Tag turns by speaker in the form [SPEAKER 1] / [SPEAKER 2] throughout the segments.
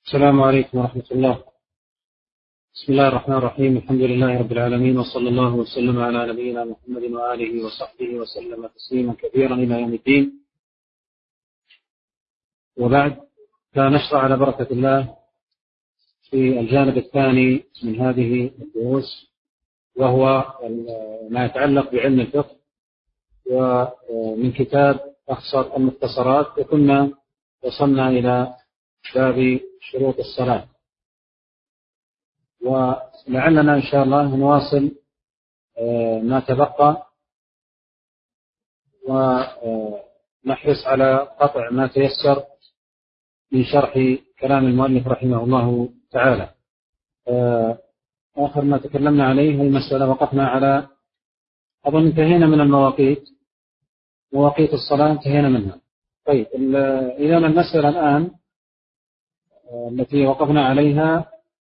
[SPEAKER 1] السلام عليكم ورحمة الله. بسم الله الرحمن الرحيم. الحمد لله رب العالمين، وصلى الله وسلم على نبينا محمد وآله وصحبه وسلم تسليما كثيرا إلى يوم الدين. وبعد، فنشرع على بركة الله في الجانب الثاني من هذه الدروس، وهو ما يتعلق بعلم الفقه ومن كتاب أخصر المختصرات، وكنا وصلنا إلى باب شروط الصلاة، ولعلنا إن شاء الله نواصل ما تبقى ونحرص على قطع ما تيسر من شرح كلام المؤلف رحمه الله تعالى. آخر ما تكلمنا عليه المسألة وقفنا على، أظن انتهينا من المواقيت، مواقيت الصلاة انتهينا منها. طيب، إذا المسألة الآن التي وقفنا عليها،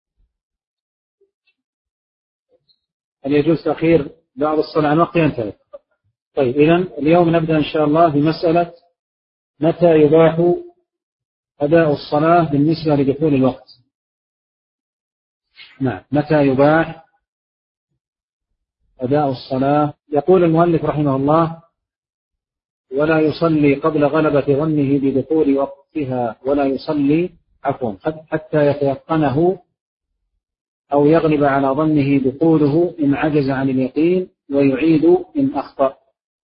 [SPEAKER 1] هل يجوز تأخير بعض الصلاة عن وقتها؟ انتهت. طيب، إذا اليوم نبدأ إن شاء الله بمسألة متى يباح أداء الصلاة بالنسبة لدخول الوقت. نعم، متى يباح أداء الصلاة؟ يقول المؤلف رحمه الله: ولا يصلي قبل غلبة ظنه بدخول وقتها، ولا يصلي حتى يتيقنه أو يغلب على ظنه دخوله إن عجز عن اليقين، ويعيد إن أخطأ.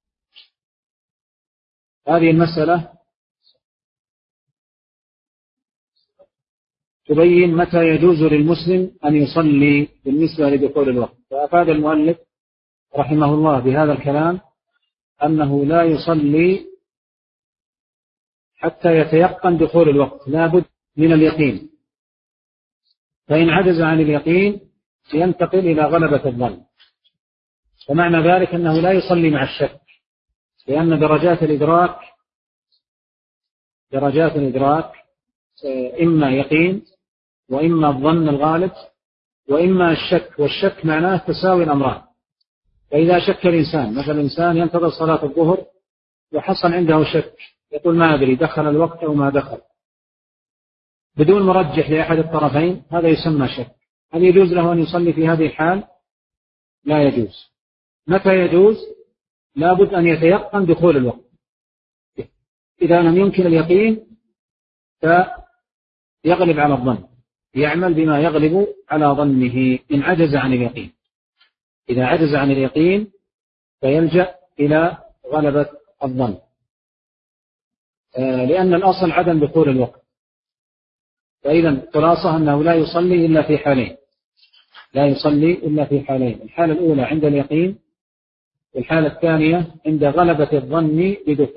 [SPEAKER 1] هذه المسألة تبين متى يجوز للمسلم أن يصلي بالنسبة لدخول الوقت. فأفاد المؤلف رحمه الله بهذا الكلام أنه لا يصلي حتى يتيقن دخول الوقت، لا بد من اليقين، فإن عجز عن اليقين ينتقل إلى غلبة الظن. ومعنى ذلك أنه لا يصلي مع الشك، لأن درجات الإدراك إما يقين، وإما الظن الغالب، وإما الشك. والشك معناه تساوي الأمران. فإذا شك الإنسان، مثلا إنسان ينتظر صلاة الظهر وحصل عنده شك، يقول ما أدري دخل الوقت أو ما دخل، بدون مرجح لأحد الطرفين، هذا يسمى شك. هل يجوز له أن يصلي في هذه الحال؟ لا يجوز. متى يجوز؟ لابد أن يتيقن دخول الوقت. إذا لم يمكن اليقين فيغلب على الظن، يعمل بما يغلب على ظنه إن عجز عن اليقين. إذا عجز عن اليقين فيلجأ إلى غلبة الظن، لأن الأصل عدم دخول الوقت. فإذا خلاصة أنه لا يصلي إلا في حالين، الحالة الأولى عند اليقين، والحالة الثانية عند غلبة الظن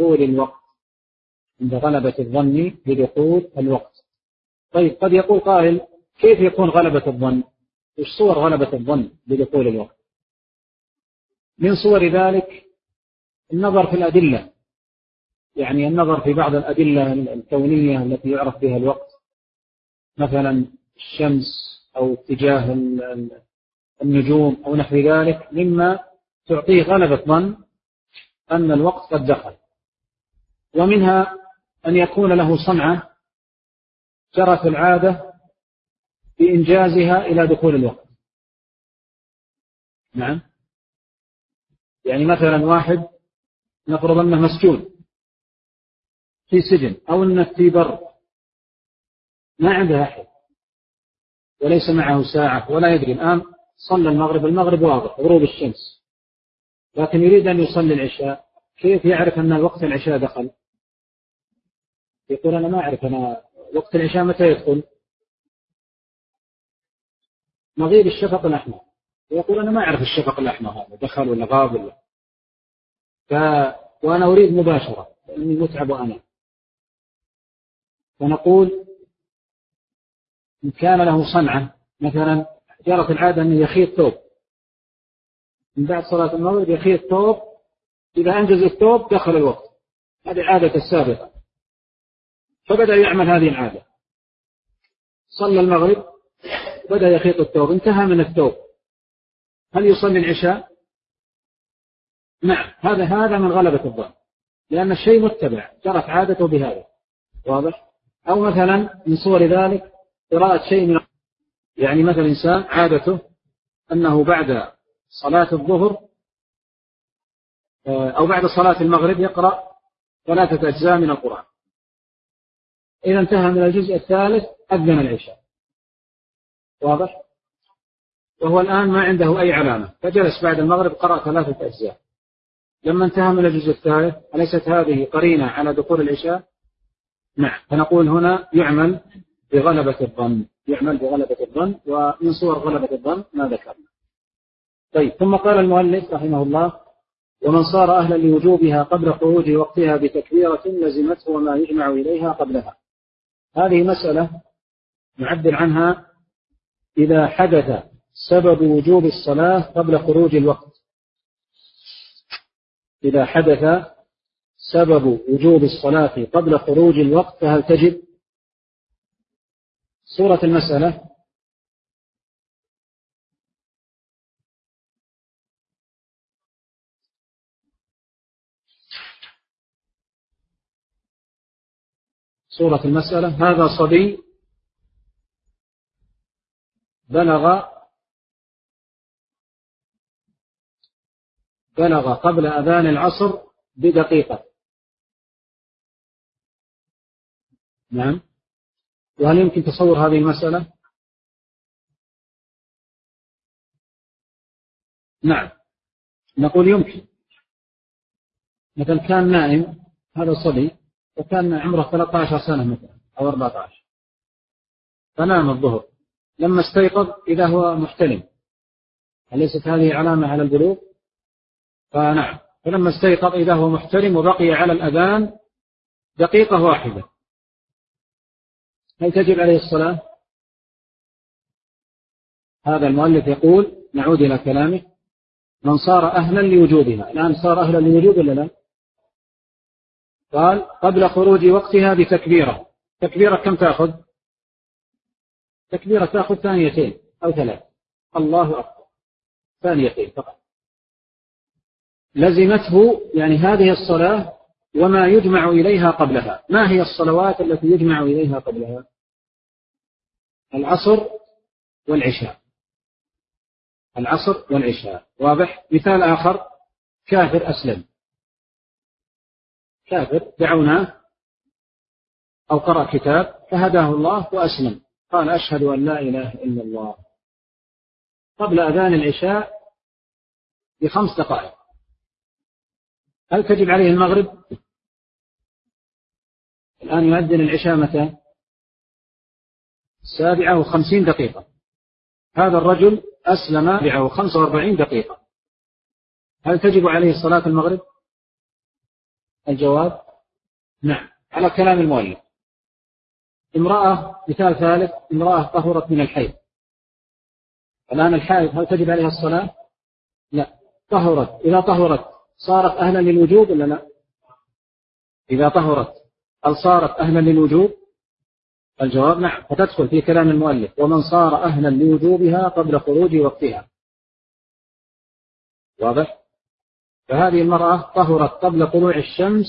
[SPEAKER 1] بدخول الوقت. طيب، قد يقول قائل: كيف يكون غلبة الظن؟ وش صور غلبة الظن بدخول الوقت؟ من صور ذلك النظر في الأدلة، يعني النظر في بعض الأدلة الكونية التي يعرف بها الوقت، مثلا الشمس أو اتجاه النجوم أو نحو ذلك، مما تعطيه غلبة ظن أن الوقت قد دخل. ومنها أن يكون له صنعة جرت العادة بإنجازها إلى دخول الوقت. نعم، يعني مثلا واحد نفرض أنه مسجون في سجن، أو أنه في بر ما عنده أحد وليس معه ساعة ولا يدري، الآن صلى المغرب واضح غروب الشمس، لكن يريد أن يصلي العشاء. كيف يعرف أن وقت العشاء دخل؟ يقول: أنا ما أعرف، أنا وقت العشاء متى يدخل؟ مغيب الشفق الأحمر. يقول: أنا ما أعرف الشفق الأحمر هذا دخل ولا غاب ولا. وأنا أريد مباشرة لأني متعب أنا. فنقول: إن كان له صنعة، مثلا جرت العادة أنه يخيط ثوب من بعد صلاة المغرب، يخيط ثوب، إذا أنجز الثوب دخل الوقت، هذه عادة السابقة، فبدأ يعمل هذه العادة. صلى المغرب، بدأ يخيط الثوب، انتهى من الثوب، هل يصلي العشاء؟ نعم، هذا من غلبة الظن، لأن الشيء متبع، جرت عادته بهذا. واضح؟ أو مثلا من صور ذلك قراءة شيء من، يعني مثل إنسان عادته أنه بعد صلاة الظهر أو بعد صلاة المغرب يقرأ 3 أجزاء من القرآن، إذا انتهى من الجزء الثالث أذن العشاء، واضح؟ وهو الآن ما عنده أي علامة، فجلس بعد المغرب قرأ 3 أجزاء، لما انتهى من الجزء الثالث أليست هذه قرينة على دخول العشاء؟ نعم. فنقول هنا يعمل بغلبة الظن، يعمل بغلبة الظن، ومن صور غلبة الظن ما ذكرنا. طيب، ثم قال المؤلف رحمه الله: ومن صار أهلا لوجوبها قبل خروج وقتها بتكبيرة لزمته وما يجمع إليها قبلها. هذه مسألة نعبر عنها إذا حدث سبب وجوب الصلاة قبل خروج الوقت. إذا حدث سبب وجوب الصلاة قبل خروج الوقت فهل تجب؟ صورة المسألة: صورة المسألة: هذا صبي بلغ قبل أذان العصر بدقيقة. نعم. وهل يمكن تصور هذه المسألة؟ نعم، نقول يمكن. مثلا كان نائم هذا الصبي وكان عمره 13 سنة مثلا أو 14، فنام الظهر، لما استيقظ إذا هو محتلم، أليست هذه علامة على البلوغ؟ فنعم، فلما استيقظ إذا هو محتلم وبقي على الأذان دقيقة واحدة، هل تجب عليه الصلاة؟ هذا المؤلف يقول، نعود إلى كلامه: من صار أهلا لوجوبها. الآن صار أهلا لوجوب ولا لا؟ قال قبل خروج وقتها بتكبيرة. تكبيرة كم تأخذ؟ تكبيرة تأخذ 2 أو 3. الله أكبر، 2 فقط. لزمته يعني هذه الصلاة وما يجمع إليها قبلها. ما هي الصلوات التي يجمع إليها قبلها؟ العصر والعشاء، العصر والعشاء، واضح؟ مثال آخر: كافر أسلم، كافر دعوناه أو قرأ كتاب فهداه الله وأسلم، قال أشهد أن لا إله إلا الله قبل أذان العشاء ب5 دقائق، هل تجب عليه المغرب؟ الآن يؤذن العشاء متى؟ 7:50 دقيقة. هذا الرجل أسلم 7:45 دقيقة، هل تجب عليه صلاة المغرب؟ الجواب نعم، على كلام المؤلف. امرأة، مثال ثالث: امرأة طهرت من الحيض. الآن الحائض هل تجب عليها الصلاة؟ لا، طهرت. إذا طهرت صارت أهلا للوجوب ولا لا؟ إذا طهرت هل صارت أهلا للوجوب؟ الجواب نعم، فتدخل في كلام المؤلف: ومن صار أهلا لوجوبها قبل خروج وقتها. واضح؟ فهذه المرأة طهرت قبل طلوع الشمس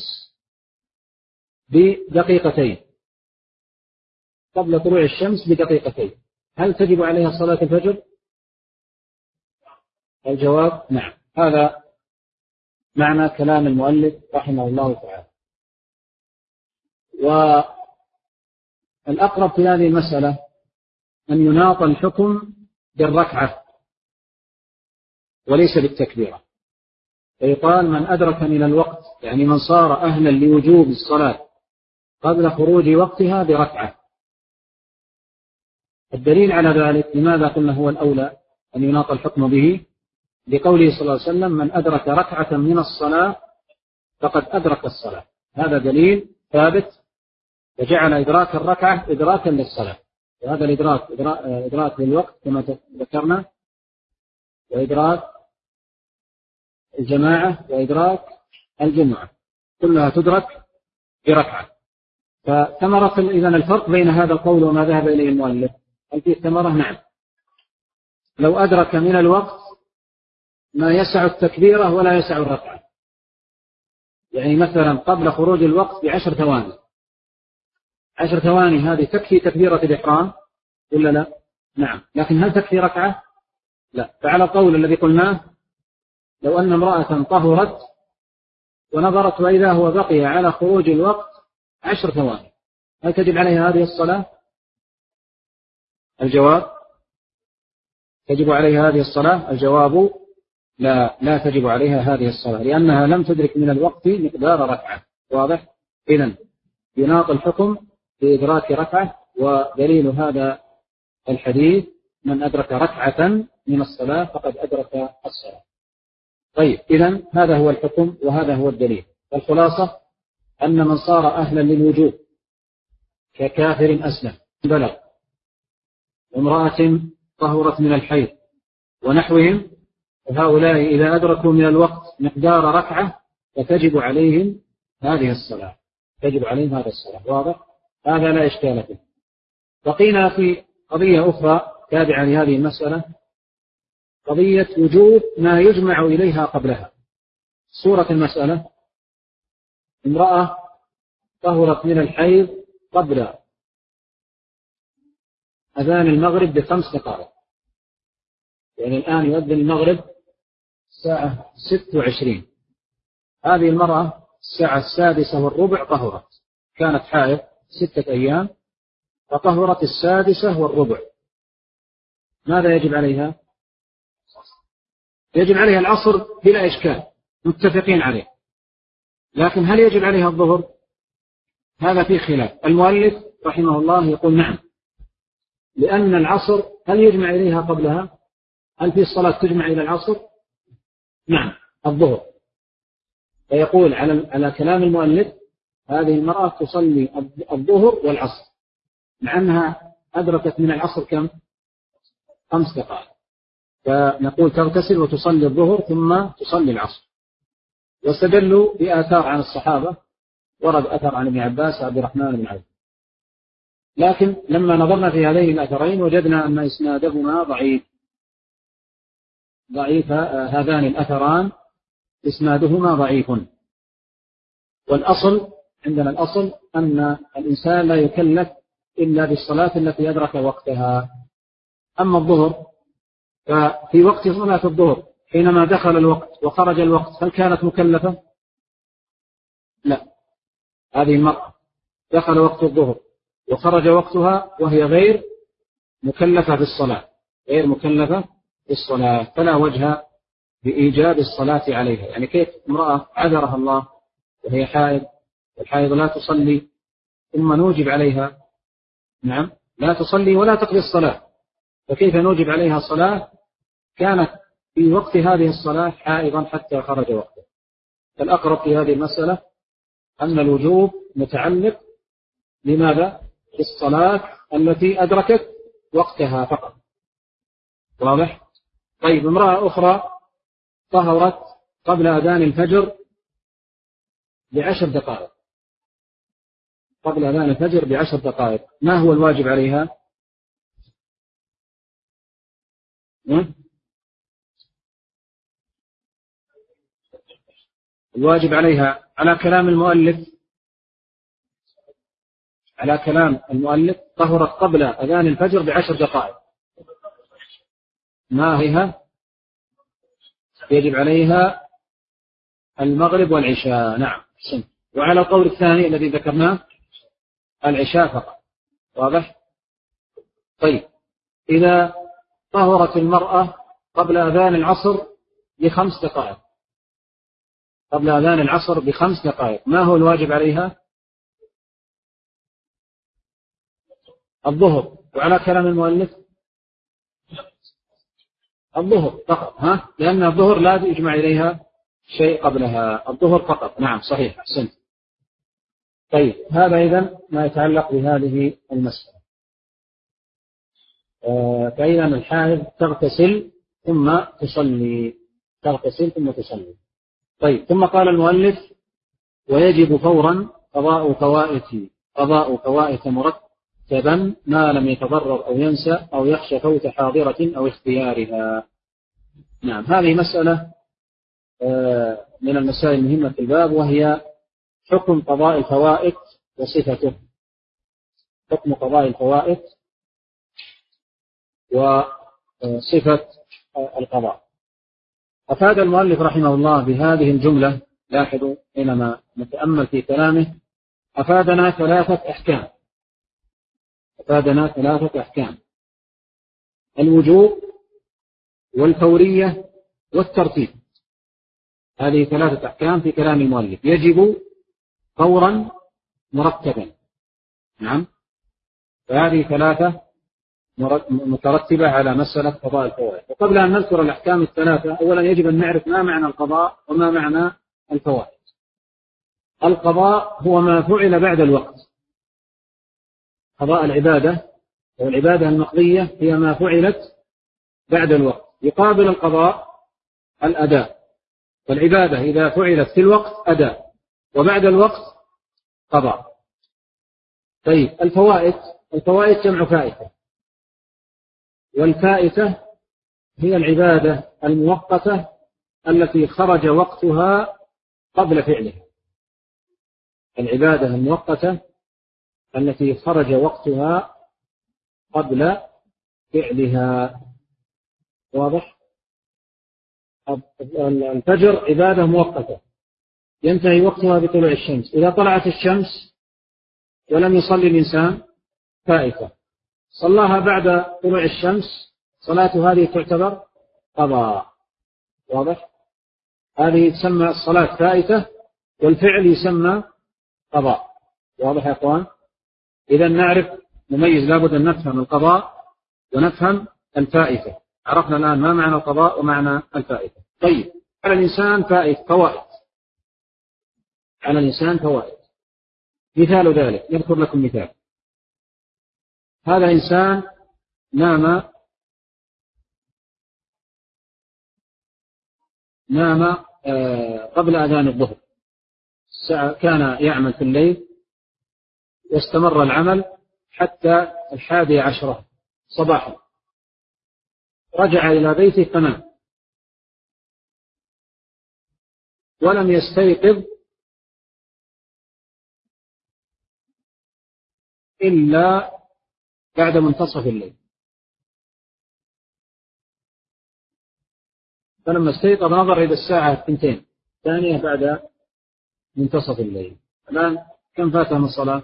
[SPEAKER 1] بدقيقتين، قبل طلوع الشمس بدقيقتين، هل تجب عليها صلاة الفجر؟ الجواب نعم. هذا معنى كلام المؤلف رحمه الله تعالى. والأقرب في هذه المسألة أن يناط الحكم بالركعة وليس بالتكبيرة، فيقال من أدرك من الوقت، يعني من صار أهلا لوجوب الصلاة قبل خروج وقتها بركعة. الدليل على ذلك لماذا قلنا هو الأولى أن يناط الحكم به؟ لقوله صلى الله عليه وسلم: من أدرك ركعة من الصلاة فقد أدرك الصلاة. هذا دليل ثابت، وجعل إدراك الركعة إدراكا للصلاة، وهذا الإدراك إدراك للوقت كما ذكرنا، وإدراك الجماعة، وإدراك الجمعة، كلها تدرك بركعة. فثمرة إذن الفرق بين هذا القول وما ذهب إليه المؤلف، هل فيه ثمرة؟ نعم. لو أدرك من الوقت ما يسع التكبيرة ولا يسع الركعة، يعني مثلا قبل خروج الوقت ب10 ثواني، 10 ثواني هذه تكفي تكبيرة الإحرام ولا لا؟ نعم. لكن هل تكفي ركعة؟ لا. فعلى قول الذي قلناه لو أن امرأة طهرت ونظرت وإذا هو بقي على خروج الوقت 10 ثواني، هل تجب عليها هذه الصلاة؟ الجواب تجب عليها هذه الصلاة. الجواب لا تجب عليها هذه الصلاة، لأنها لم تدرك من الوقت مقدار ركعة. واضح؟ إذن يناط الحكم بإدراك ركعة، ودليل هذا الحديث من أدرك ركعة من الصلاة فقد أدرك الصلاة. طيب، إذن هذا هو الحكم وهذا هو الدليل. الخلاصة أن من صار أهلا للوجوب ككافر أسلم بلغ، امرأة طهرت من الحيض ونحوهم، وهؤلاء إذا أدركوا من الوقت مقدار ركعة فتجب عليهم هذه الصلاة، تجب عليهم هذا الصلاة. واضح؟ هذا لا إشكال فيه. بقينا في قضية أخرى تابعة لهذه المسألة، قضية وجوب ما يجمع إليها قبلها. صورة المسألة: امرأة طهرت من الحيض قبل أذان المغرب ب5 دقائق، يعني الآن يؤذن المغرب الساعة 26. هذه المرأة الساعة 6:15 طهرت، كانت حائض 6 أيام فطهرت 6:15. ماذا يجب عليها؟ يجب عليها العصر بلا إشكال، متفقين عليه. لكن هل يجب عليها الظهر؟ هذا فيه خلاف. المؤلف رحمه الله يقول نعم، لأن العصر هل يجمع إليها قبلها؟ هل في الصلاة تجمع إلى العصر؟ نعم، الظهر. فيقول على كلام المؤلف هذه المرأة تصلي الظهر والعصر، مع أنها أدركت من العصر كم؟ 5 دقائق. فنقول تغتسل وتصلي الظهر ثم تصلي العصر. واستدلوا بآثار عن الصحابة، ورد أثر عن ابن عباس وعبد الرحمن بن عوف. لكن لما نظرنا في هذين الأثرين وجدنا أن إسنادهما ضعيف. هذان الأثران إسنادهما ضعيف. والأصل عندنا الأصل أن الإنسان لا يكلف إلا بالصلاة التي أدرك وقتها. أما الظهر ففي وقت صلاة الظهر حينما دخل الوقت وخرج الوقت هل كانت مكلفة؟ لا. هذه المرأة دخل وقت الظهر وخرج وقتها وهي غير مكلفة بالصلاة، غير مكلفة بالصلاة، فلا وجه بإيجاب الصلاة عليها. يعني كيف امرأة عذرها الله وهي حائض، والحائض لا تصلي ثم نوجب عليها؟ نعم، لا تصلي ولا تقضي الصلاة، فكيف نوجب عليها صلاة كانت في وقت هذه الصلاة حائضا حتى خرج وقته؟ فالأقرب في هذه المسألة أن الوجوب متعلق لماذا؟ بالصلاة التي أدركت وقتها فقط. واضح؟ طيب، امرأة أخرى طهرت قبل أذان الفجر ب10 دقائق، قبل أذان الفجر ب10 دقائق، ما هو الواجب عليها؟ الواجب عليها على كلام المؤلف طهرت قبل أذان الفجر ب10 دقائق، ما هي؟ يجب عليها المغرب والعشاء. نعم. وعلى القول الثاني الذي ذكرناه العشاء فقط. واضح؟ طيب، إذا طهرت المرأة قبل أذان العصر ب5 دقائق، قبل أذان العصر ب5 دقائق، ما هو الواجب عليها؟ الظهر. وعلى كلام المؤلف الظهر فقط، لأن الظهر لا يجمع إليها شيء قبلها، الظهر فقط. نعم صحيح، أحسنت. طيب، هذا إذن ما يتعلق بهذه المسألة. فإذا الحائض تغتسل ثم تصلي، تغتسل ثم تصلي. طيب، ثم قال المؤلف: ويجب فورا قضاء فوائت مرتبا ما لم يتضرر أو ينسى أو يخشى فوت حاضرة أو اختيارها. نعم، هذه مسألة من المسائل المهمة في الباب، وهي حكم قضاء الفوائت وصفته. حكم قضاء الفوائت وصفة القضاء. أفاد المؤلف رحمه الله بهذه الجملة، لاحظوا حينما نتأمل في كلامه، أفادنا ثلاثة أحكام: الوجوب والفورية والترتيب. هذه ثلاثة أحكام في كلام المؤلف، يجب فورا مرتبا. نعم، فهذه ثلاثة مترتبة على مسألة قضاء الفوائد. وقبل أن نذكر الأحكام الثلاثة، أولا يجب أن نعرف ما معنى القضاء وما معنى الفوائد. القضاء هو ما فعل بعد الوقت. قضاء العبادة والعبادة المقضية هي ما فعلت بعد الوقت، يقابل القضاء الأداء. والعبادة إذا فعلت في الوقت أداء، وبعد الوقت قضاء. طيب، الفوائد جمع فائتة، والفائتة هي العبادة المؤقتة التي خرج وقتها قبل فعلها. العبادة المؤقتة التي خرج وقتها قبل فعلها. واضح؟ الفجر عبادة مؤقتة ينتهي وقتها بطلوع الشمس. إذا طلعت الشمس ولم يصلي الإنسان فائتة، صلاها بعد طلوع الشمس، صلاة هذه تعتبر قضاء. واضح؟ هذه تسمى الصلاة فائتة، والفعل يسمى قضاء. واضح يا أخوان؟ إذا نعرف نميز، لابد أن نفهم القضاء ونفهم الفائتة. عرفنا الآن ما معنى القضاء ومعنى الفائتة. طيب، على الإنسان فوائد. على الإنسان فوائد. مثال ذلك، نذكر لكم مثال. هذا إنسان نام قبل أذان الظهر، كان يعمل في الليل واستمر العمل حتى 11 صباحا، رجع إلى بيته فنام ولم يستيقظ إلا بعد منتصف الليل. فلما استيقظ نظر إلى الساعة 2 ثانية بعد منتصف الليل. الآن كم فاته من الصلاة؟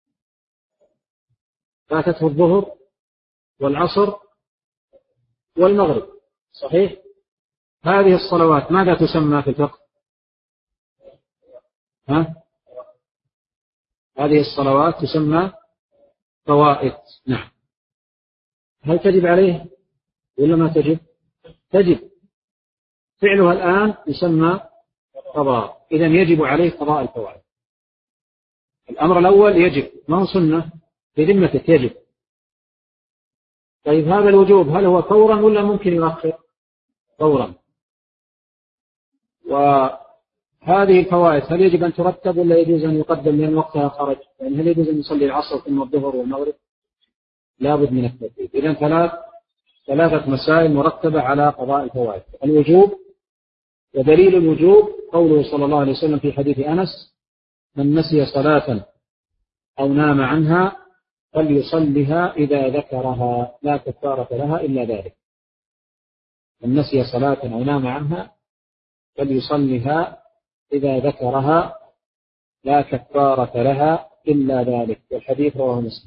[SPEAKER 1] فاتته الظهر والعصر والمغرب. صحيح؟ هذه الصلوات ماذا تسمى في الفقه؟ هذه الصلوات تسمى فوائد. نعم. هل تجب عليه ولا ما تجب؟ تجب. فعلها الآن يسمى قضاء، إذن يجب عليه قضاء الفوائد. الأمر الأول يجب، ما هو سنة، بذمتك يجب. طيب، هذا الوجوب هل هو فورا ولا ممكن يؤخر؟ فورا. وهذه الفوائد هل يجب أن ترتب ولا يجوز أن يقدم لأن وقتها خرج؟ يعني هل يجوز أن يصلي العصر ثم الظهر والمغرب؟ لابد من الترتيب. إذن ثلاثة مسائل مرتبة على قضاء الفوائد: الوجوب، ودليل الوجوب قوله صلى الله عليه وسلم في حديث أنس: من نسي صلاة أو نام عنها فليصلها إذا ذكرها لا كفارة لها إلا ذلك. من نسي صلاة أو نام عنها فليصلها إذا ذكرها لا كفارة لها إلا ذلك. والحديث رواه مسلم.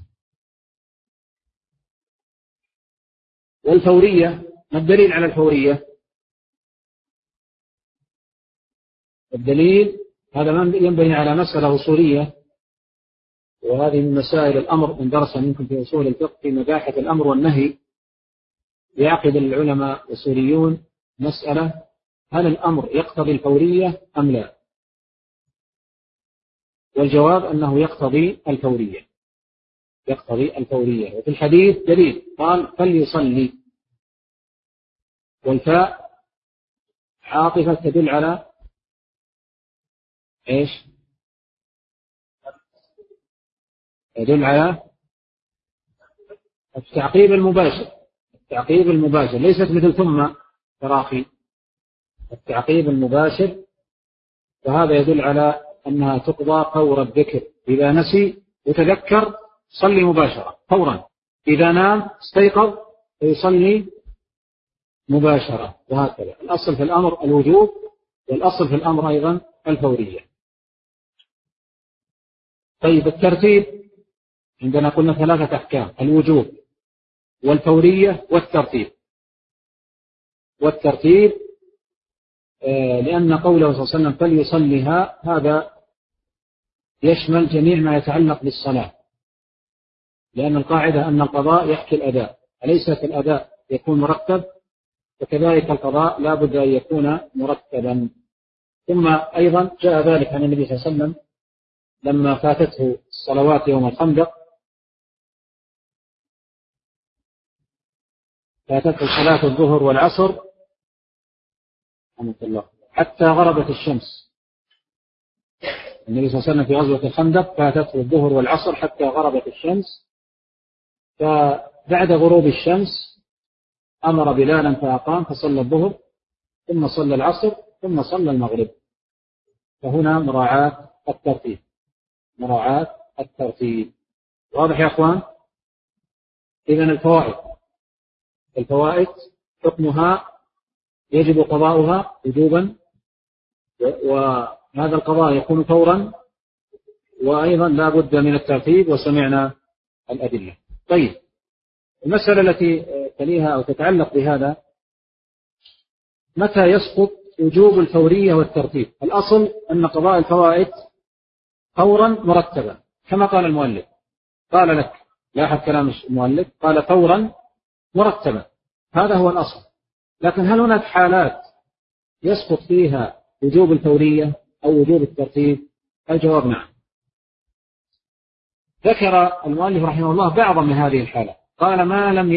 [SPEAKER 1] والفورية، ما الدليل على الفورية؟ الدليل هذا ينبني على مسألة أصولية، وهذه من مسائل الأمر إن درس منكم في أصول الفقه في مباحث الأمر والنهي. يعقد العلماء الأصوليون مسألة: هل الأمر يقتضي الفورية أم لا؟ والجواب أنه يقتضي الفورية. يقتضي الفورية. وفي الحديث دليل، قال: فليصلي. والفاء عاطفة تدل على إيش؟ يدل على التعقيب المباشر. التعقيب المباشر ليست مثل ثم تراخي، التعقيب المباشر. وهذا يدل على أنها تقضى فور الذكر. إذا نسي وتذكر صلي مباشرة فورا، إذا نام استيقظ فيصلي مباشرة، وهكذا. الأصل في الأمر الوجوب، والأصل في الأمر أيضا الفورية. طيب الترتيب عندنا قلنا ثلاثة أحكام: الوجوب والفورية والترتيب لأن قوله صلى الله عليه وسلم فليصلها هذا يشمل جميع ما يتعلق بالصلاة، لأن القاعدة أن القضاء يحكي الأداء، أليس في الأداء يكون مرتب، وكذلك القضاء لا بد أن يكون مرتبا. ثم أيضا جاء ذلك عن النبي صلى الله عليه وسلم لما فاتته الصلوات يوم الخندق، فاتته صلاة الظهر والعصر حتى غربت الشمس. النبي صلى الله عليه وسلم في غزوة الخندق فاتته الظهر والعصر حتى غربت الشمس، فبعد غروب الشمس أمر بلالا فأقام فصلى الظهر ثم صلى العصر ثم صلى المغرب. فهنا مراعاة الترتيب. واضح يا أخوان؟ إذن الفوائد حكمها يجب قضاؤها وجوبا، وهذا القضاء يكون فورا، وأيضا لا بد من الترتيب، وسمعنا الأدلة. طيب المسألة التي تليها أو تتعلق بهذا: متى يسقط وجوب الفورية والترتيب؟ الأصل أن قضاء الفوائد فورا مرتبا كما قال المؤلف، قال لك لاحظ كلام المؤلف، قال فورا مرتبا، هذا هو الأصل. لكن هل هناك حالات يسقط فيها وجوب الفورية أو وجوب الترتيب؟ الجواب نعم. ذكر المؤلف رحمه الله بعضا من هذه الحالات، قال ما لم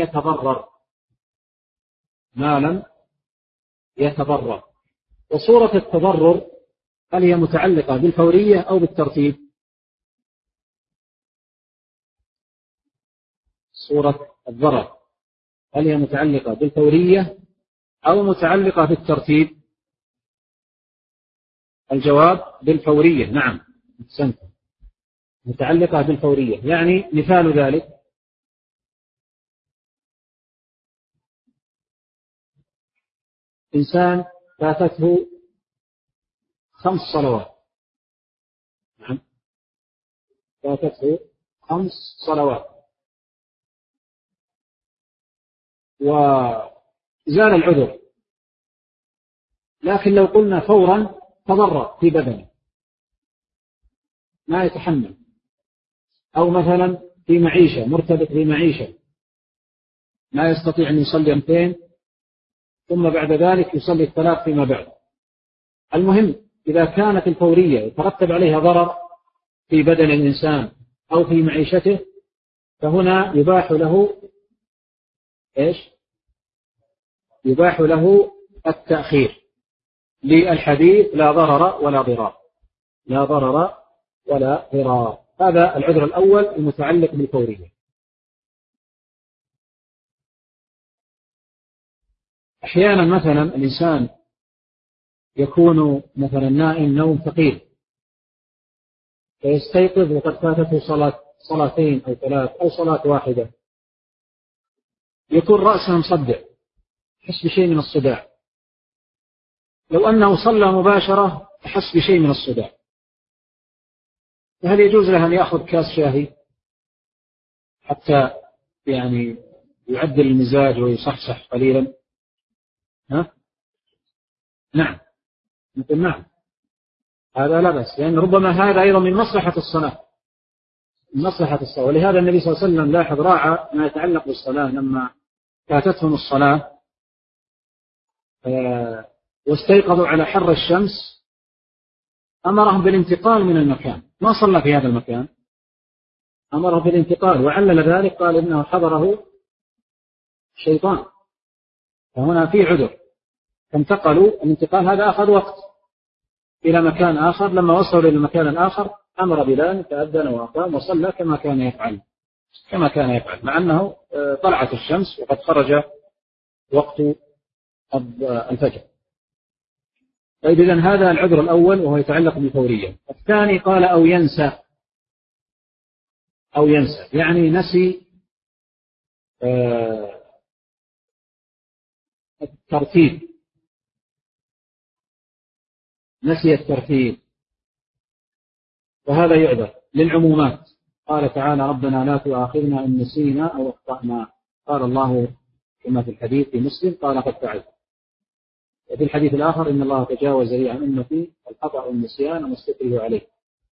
[SPEAKER 1] يتضرر. وصورة التضرر هل هي متعلقة بالفورية أو بالترتيب؟ صورة الضرر هل هي متعلقة بالفورية أو متعلقة بالترتيب؟ الجواب بالفورية. نعم أحسنت، متعلقة بالفورية. يعني مثال ذلك: إنسان فاتته 5 صلوات، نعم فاتته 5 صلوات وزال العذر، لكن لو قلنا فورا تضرر في بدنه ما يتحمل، أو مثلا في معيشة، مرتبط بمعيشة ما يستطيع أن يصلي 200 ثم بعد ذلك يصلي 3 فيما بعد. المهم إذا كانت الفورية يترتب عليها ضرر في بدن الإنسان أو في معيشته، فهنا يباح له التأخير للحديث لا ضرر ولا ضرار. هذا العذر الأول المتعلق بالفورية. أحيانا مثلا الإنسان يكون مثلا نائم نوم ثقيل، فيستيقظ وقد فاتته صلاتين أو 3 أو صلاة واحدة، يكون رأسه مصدع، يحس بشيء من الصداع. لو أنه صلى مباشرة أحس بشيء من الصداع، فهل يجوز له أن يأخذ كاس شاهي حتى يعني يعدل المزاج ويصحصح قليلا؟ نعم نقول نعم، هذا لا بأس، لأن ربما هذا أيضا من مصلحة الصلاة، ولهذا النبي صلى الله عليه وسلم لاحظ راعى ما يتعلق بالصلاة لما فاتتهم الصلاة واستيقظوا على حر الشمس، أمرهم بالانتقال من المكان، ما صلى في هذا المكان، أمرهم بالانتقال، وعلل ذلك قال إنه حضره شيطان، فهنا في عذر، فانتقلوا. الانتقال هذا أخذ وقت إلى مكان آخر، لما وصلوا إلى المكان الآخر أمر بلال فأذن وأقام وصلى كما كان يفعل مع أنه طلعت الشمس وقد خرج وقت الفجر. طيب إذن هذا العذر الأول وهو يتعلق بالفورية. الثاني قال أو ينسى، يعني نسي الترتيب، نسي الترتيب، وهذا يعذر للعمومات. قال تعالى: ربنا لا تؤاخذنا إن نسينا أو أخطأنا. قال الله كما في الحديث في مسلم: قال قد فعلت. وفي الحديث الآخر: إن الله تجاوز لي عن أمتي الخطأ والنسيان وما استكرهوا عليه.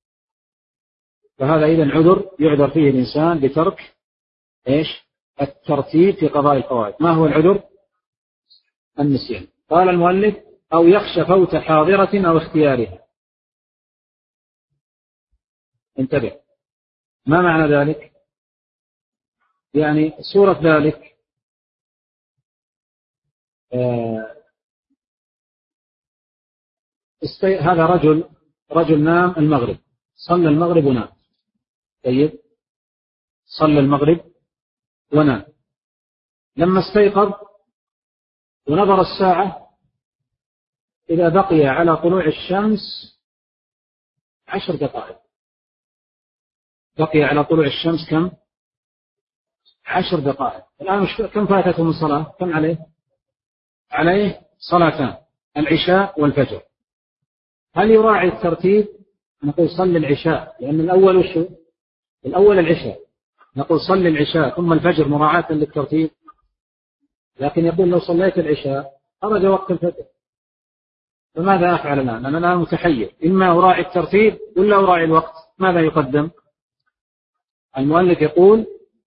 [SPEAKER 1] فهذا إذن عذر يعذر فيه الإنسان بترك الترتيب في قضاء الفوائد. ما هو العذر؟ النسيان. قال المؤلف: أو يخشى فوت حاضرة أو اختيارها. انتبه، ما معنى ذلك؟ يعني صورة ذلك هذا رجل نام المغرب، صلى المغرب ونام. طيب، صلى المغرب ونام. لما استيقظ ونظر الساعة إذا بقي على طلوع الشمس 10 دقائق. بقي على طلوع الشمس كم؟ 10 دقائق. الآن كم فاتته من صلاة؟ كم عليه؟ عليه صلاتان، العشاء والفجر. هل يراعي الترتيب؟ نقول صل العشاء، لأن الأول وشو؟ الأول العشاء، نقول صل العشاء ثم الفجر مراعاة للترتيب. لكن يقول لو صليت العشاء خرج وقت الفجر، فماذا أفعل الآن؟ أنا الآن متحير، إما أراعي الترتيب ولا أراعي الوقت. ماذا يقدم؟ المؤلف يقول: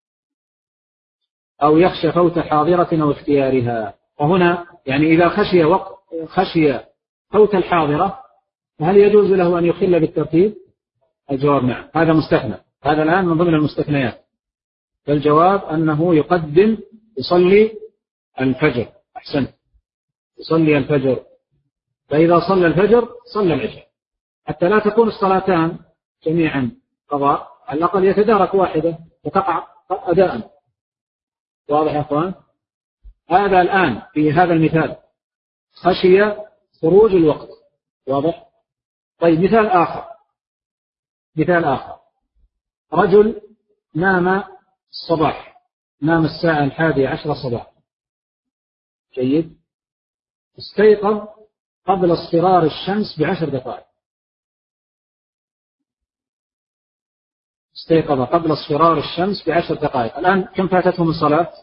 [SPEAKER 1] أو يخشى فوت حاضرة أو اختيارها. وهنا يعني إذا خشي فوت الحاضرة، فهل يجوز له أن يخل بالترتيب؟ الجواب نعم، هذا مستثنى، هذا الآن من ضمن المستثنيات. فالجواب أنه يقدم يصلي الفجر. أحسنت، يصلي الفجر. فإذا صلى الفجر صلى العشاء، حتى لا تكون الصلاتان جميعا قضاء، على الأقل يتدارك واحدة وتقع أداء. واضح يا أخوان؟ هذا الآن في هذا المثال خشي خروج الوقت. واضح؟ طيب، مثال آخر، رجل نام الصباح، نام الساعة 11 صباحا. جيد، استيقظ قبل اصفرار الشمس ب10 دقائق. استيقظ قبل اصفرار الشمس ب10 دقائق. الآن كم فاتته من صلاة؟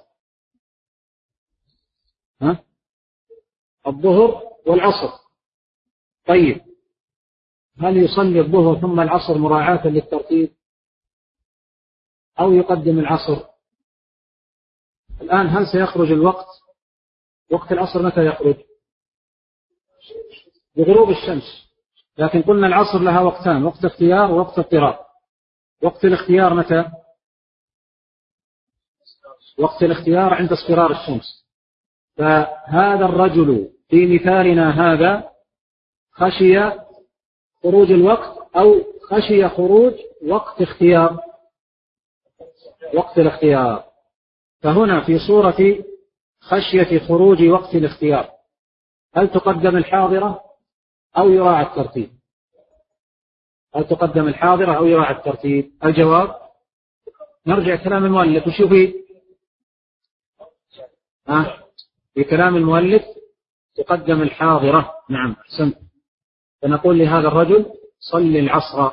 [SPEAKER 1] الظهر والعصر. طيب، هل يصلي الظهر ثم العصر مراعاة للترتيب أو يقدم العصر؟ الآن هل سيخرج الوقت؟ وقت العصر متى يخرج؟ بغروب الشمس. لكن قلنا العصر لها وقتان، وقت اختيار ووقت اضطرار. وقت الاختيار متى؟ وقت الاختيار عند اصفرار الشمس. فهذا الرجل في مثالنا هذا خشي خروج الوقت أو خشي خروج وقت اختيار، وقت الاختيار. فهنا في صورة خشية خروج وقت الاختيار، هل تقدم الحاضرة أو يراعى الترتيب؟ هل تقدم الحاضرة أو يراعى الترتيب؟ الجواب نرجع كلام المؤلف. وشوف في كلام المؤلف تقدم الحاضرة. نعم، أحسنت. فنقول لهذا الرجل: صل العصر.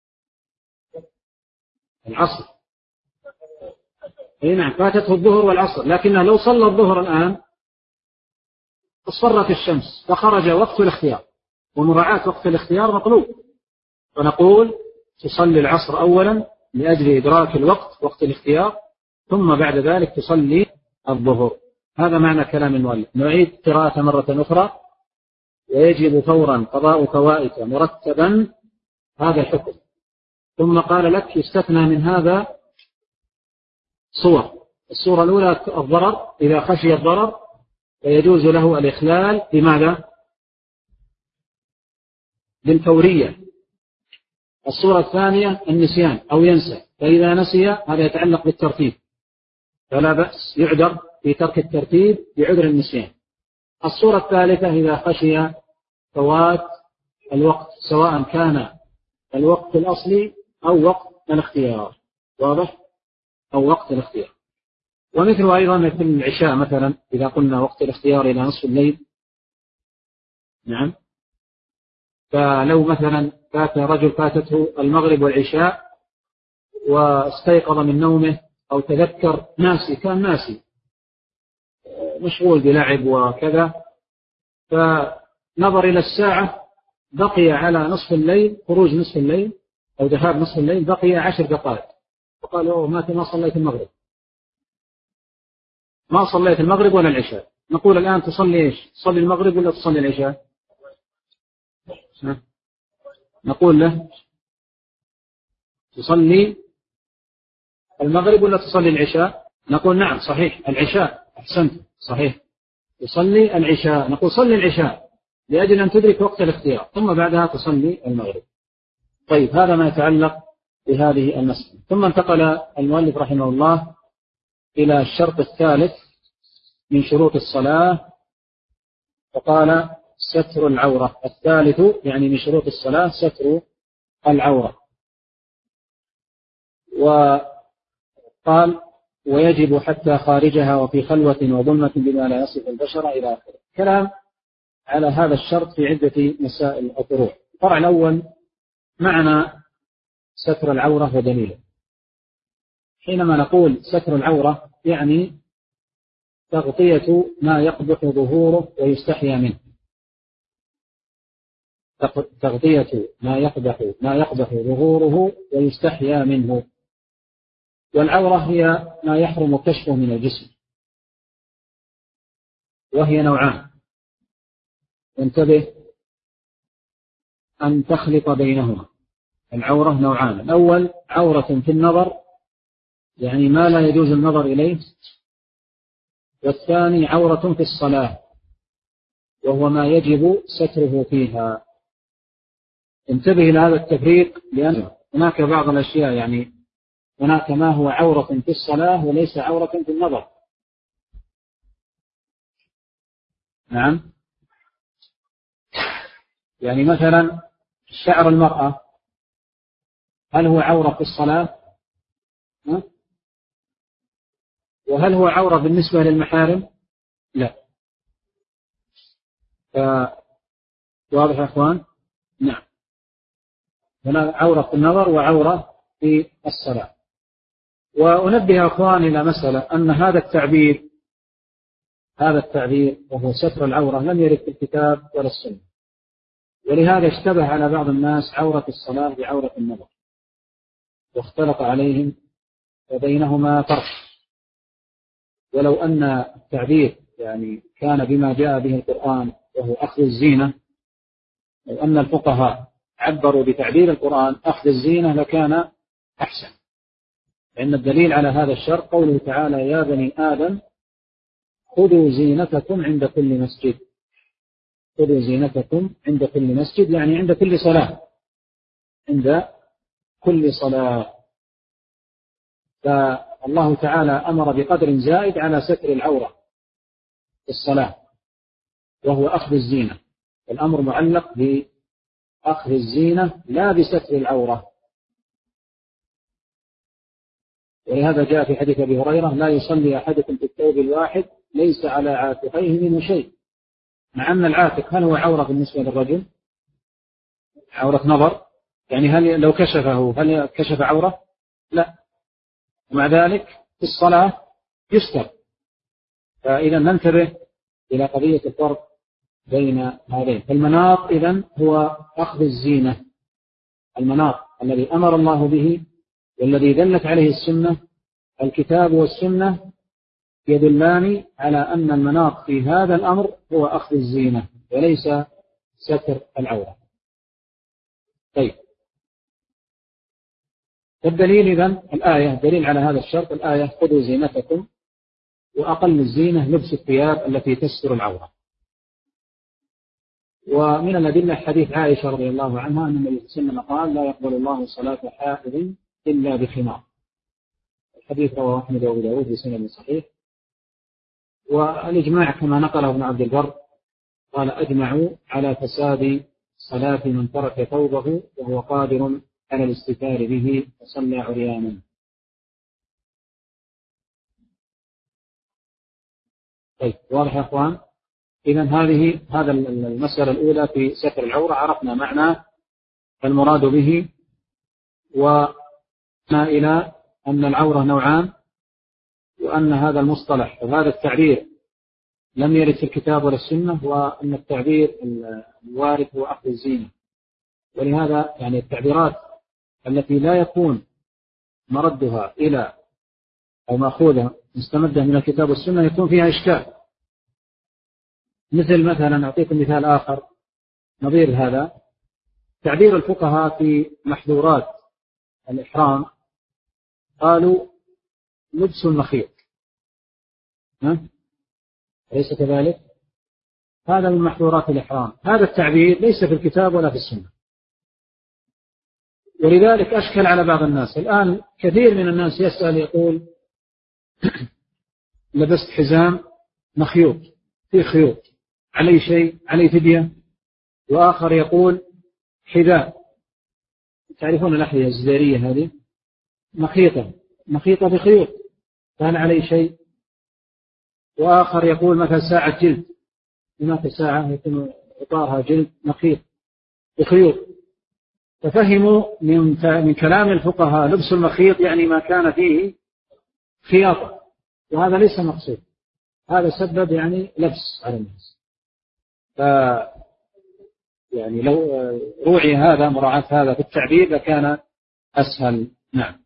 [SPEAKER 1] أي نعم، فاتته الظهر والعصر، لكنه لو صلى الظهر الآن اصفرت الشمس فخرج وقت الاختيار، ومراعاة وقت الاختيار مطلوب. فنقول تصلي العصر أولا لأجل إدراك الوقت، وقت الاختيار، ثم بعد ذلك تصلي الظهر. هذا معنى كلام المؤلف. نعيد قراءة مرة أخرى: ويجب فورا قضاء فوائت مرتبا هذا الحكم. ثم قال لك يستثنى من هذا صور. الصورة الأولى الضرر، إذا خشي الضرر فيجوز له الإخلال بماذا؟ بالفورية. الصورة الثانية النسيان أو ينسى، فإذا نسي هذا يتعلق بالترتيب فلا بأس، يعذر في ترك الترتيب بعذر النسيان. الصورة الثالثة إذا خشي فوات الوقت، سواء كان الوقت الأصلي أو وقت الاختيار. واضح؟ أو وقت الاختيار. ومثل أيضا في العشاء مثلا إذا قلنا وقت الاختيار إلى نصف الليل، نعم، فلو مثلا فات رجل فاتته المغرب والعشاء واستيقظ من نومه أو تذكر كان ناسي مشغول بلعب وكذا، فنظر إلى الساعة بقي على نصف الليل، خروج نصف الليل أو ذهاب نصف الليل بقي 10 دقائق، فقال أوه ما صليت المغرب، ما صليت المغرب ولا العشاء. نقول الآن تصلي إيش؟ تصلي المغرب ولا تصلي العشاء؟ نقول له تصلي المغرب ولا تصلي العشاء؟ نقول نعم صحيح العشاء، أحسنت صحيح، تصلي العشاء. نقول صلي العشاء لأجل أن تدرك وقت الاختيار، ثم بعدها تصلي المغرب. طيب هذا ما يتعلق بهذه المسألة. ثم انتقل المؤلف رحمه الله إلى الشرط الثالث من شروط الصلاة، فقال ستر العورة. الثالث يعني من شروط الصلاة ستر العورة. وقال ويجب حتى خارجها وفي خلوة وظلمة بما لا يصف البشر إلى آخره. كلام على هذا الشرط في عدة مسائل أو فروع. الفرع الأول معنى ستر العورة ودليله. حينما نقول ستر العورة يعني تغطية ما يقبح ظهوره ويستحيا منه، تغطية ما يقبح ظهوره ويستحيا منه. والعورة هي ما يحرم كشفه من الجسم، وهي نوعان، انتبه أن تخلط بينهما. العورة نوعان: الأول عورة في النظر يعني ما لا يجوز النظر إليه، والثاني عورة في الصلاة وهو ما يجب ستره فيها. انتبه إلى هذا التفريق، لأن هناك بعض الأشياء يعني هناك ما هو عورة في الصلاة وليس عورة في النظر. نعم، يعني مثلا شعر المرأة هل هو عورة في الصلاة؟ وهل هو عورة بالنسبة للمحارم؟ لا. واضح يا أخوان؟ نعم، هنا عورة في النظر وعورة في الصلاة. وأنبه يا أخوان إلى مسألة، أن هذا التعبير وهو ستر العورة لم يرد في الكتاب ولا السنة، ولهذا اشتبه على بعض الناس عورة الصلاة بعورة النظر واختلط عليهم وبينهما فرق. ولو أن التعبير يعني كان بما جاء به القرآن وهو أخذ الزينة، لو أن الفقهاء عبروا بتعبير القرآن أخذ الزينة لكان أحسن، لأن الدليل على هذا الشرط قوله تعالى يا بني آدم خذوا زينتكم عند كل مسجد. خذوا زينتكم عند كل مسجد يعني عند كل صلاة، عند كل صلاة. فالله تعالى أمر بقدر زائد على ستر العورة في الصلاة وهو أخذ الزينة. الأمر معلق بأخذ الزينة لا بستر العورة. ولهذا جاء في حديث أبي هريرة لا يصلي أحدكم في الثوب الواحد ليس على عاتقيه منه شيء. مع أن العاتق هل هو عورة بالنسبة للرجل؟ عورة نظر، يعني هل لو كشفه هل كشف عورة؟ لا. ومع ذلك في الصلاة يستر. فإذا ننتبه إلى قضية الفرق بين هذين. فالمناط إذن هو أخذ الزينة. المناط الذي أمر الله به والذي دلت عليه السنة، الكتاب والسنة يدلان على أن المناط في هذا الأمر هو أخذ الزينة وليس ستر العورة. طيب، الدليل إذن الآية، دليل على هذا الشرط الآية خذوا زينتكم، وأقل الزينة لبس الثياب التي تستر العورة. ومن الأدلة حديث عائشة رضي الله عنها أن النبي صلى الله عليه وسلم قال لا يقبل الله صلاة حائض إلا بخمار. الحديث رواه أحمد وأبو داود بسند صحيح. والإجماع كما نقله ابن عبد البر قال أجمعوا على فساد صلاة من ترك ثوبه وهو قادر على الاستتار به وصلى عريانا. طيب واضح يا أخوان؟ إذن هذا المسألة الأولى في ستر العورة، عرفنا معنى المراد به، وما إلى أن العورة نوعان، وأن هذا المصطلح وهذا التعبير لم يرد في الكتاب ولا السنة، وأن التعبير الوارد هو أخذ الزينة. ولهذا يعني التعبيرات التي لا يكون مردها إلى أو مأخوذة مستمدة من الكتاب والسنة يكون فيها إشكال. مثلا أعطيكم مثال آخر نظير هذا، تعبير الفقهاء في محظورات الإحرام، قالوا لبس المخيط، أليس كذلك؟ هذا من محظورات الإحرام، هذا التعبير ليس في الكتاب ولا في السنة، ولذلك أشكل على بعض الناس. الآن كثير من الناس يسأل يقول لبست حزام مخيوط في خيوط عليه شيء، عليه فدية. وآخر يقول حذاء، تعرفون الأحذية الزدارية هذه مخيطة بخيوط، فهل عليه شيء؟ وآخر يقول مثلا ساعة جلد، هناك ساعة يكون إطارها جلد مخيط بخيوط، ففهموا من كلام الفقهاء لبس المخيط يعني ما كان فيه خياطة، وهذا ليس مقصود، هذا سبب يعني لبس على الناس. يعني لو روعي هذا مراعاة هذا في التعبير لكان أسهل. نعم.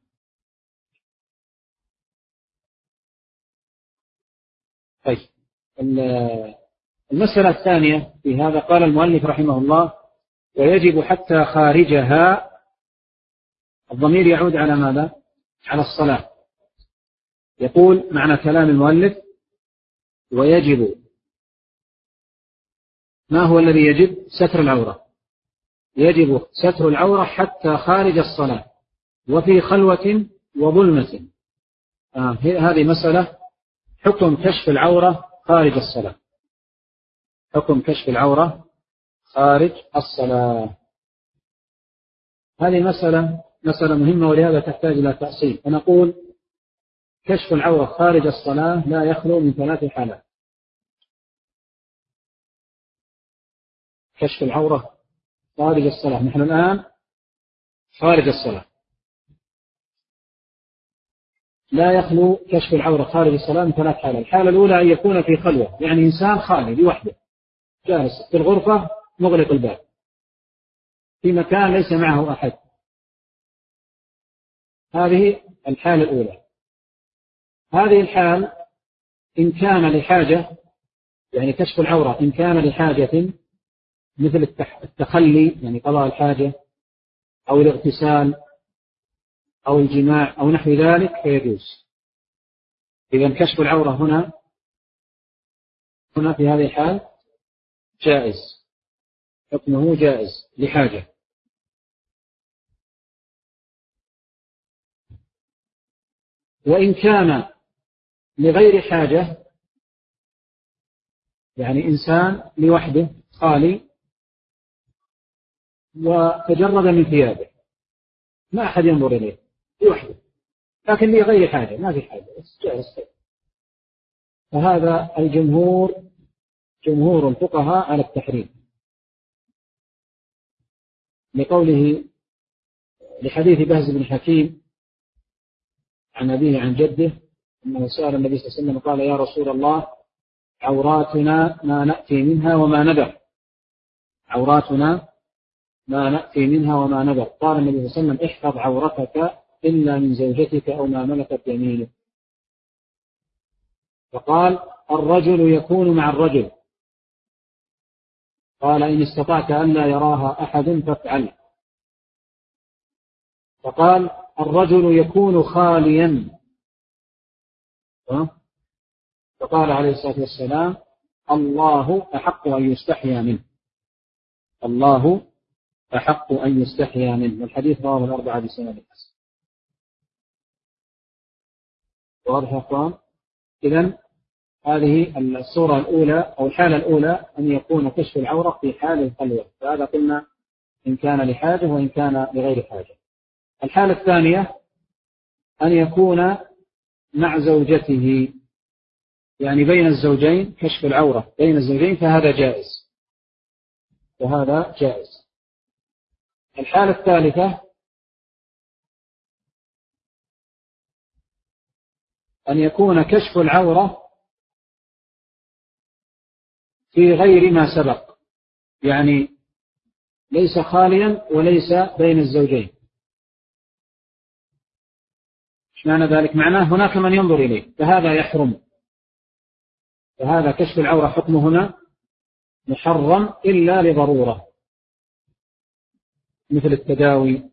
[SPEAKER 1] طيب المسألة الثانية في هذا، قال المؤلف رحمه الله ويجب حتى خارجها، الضمير يعود على ماذا؟ على الصلاة. يقول معنى كلام المؤلف ويجب، ما هو الذي يجب؟ ستر العورة، يجب ستر العورة حتى خارج الصلاة وفي خلوة وظلمة. هذه مسألة حكم كشف العورة خارج الصلاة، حكم كشف العورة خارج الصلاة. هذه مسألة مهمة، ولهذا تحتاج إلى تأصيل. فنقول كشف العورة خارج الصلاة لا يخلو من 3 حالات. كشف العورة خارج الصلاة، نحن الآن خارج الصلاة، لا يخلو كشف العورة خارج الصلاة من 3 حالات. الحالة الأولى أن يكون في خلوة، يعني إنسان خالي لوحده جالس في الغرفة مغلق الباب في مكان ليس معه أحد، هذه الحالة الأولى. هذه الحال إن كان لحاجة، يعني كشف العورة إن كان لحاجة مثل التخلي يعني قضاء الحاجة أو الاغتسال أو الجماع أو نحو ذلك فيجوز. إذن كشف العورة هنا في هذه الحال جائز، حكمه جائز لحاجة. وإن كان لغير حاجة، يعني إنسان لوحده خالي وتجرد من ثيابه ما أحد ينظر إليه لوحده، لكن لغير حاجة ما في حاجة جائز. فهذا جمهور الفقهاء على التحريم، لحديث بهز بن حكيم عن أبيه عن جده أنه سأل النبي صلى الله عليه وسلم قال يا رسول الله عوراتنا ما نأتي منها وما ندر، عوراتنا ما نأتي منها وما ندر. قال النبي صلى الله عليه وسلم احفظ عورتك إلا من زوجتك أو ما ملكت يمينك. فقال الرجل يكون مع الرجل، قال إن استطعت أن لا يراها أحد فافعل. فقال الرجل يكون خاليا، فقال عليه الصلاة والسلام الله أحق أن يستحيا منه، الله أحق أن يستحيا منه. والحديث رواه الأربعة بسند حسن. واضح يا أخوان؟ إذن هذه الصورة الأولى أو الحالة الأولى أن يكون كشف العورة في حال الخلوة، فهذا قلنا إن كان لحاجة وإن كان لغير حاجة. الحالة الثانية أن يكون مع زوجته، يعني بين الزوجين، كشف العورة بين الزوجين، فهذا جائز، وهذا جائز. الحالة الثالثة أن يكون كشف العورة في غير ما سبق، يعني ليس خاليا وليس بين الزوجين. ايش معنى ذلك؟ معناه هناك من ينظر إليه، فهذا يحرم، فهذا كشف العورة حكمه هنا محرم إلا لضرورة، مثل التداوي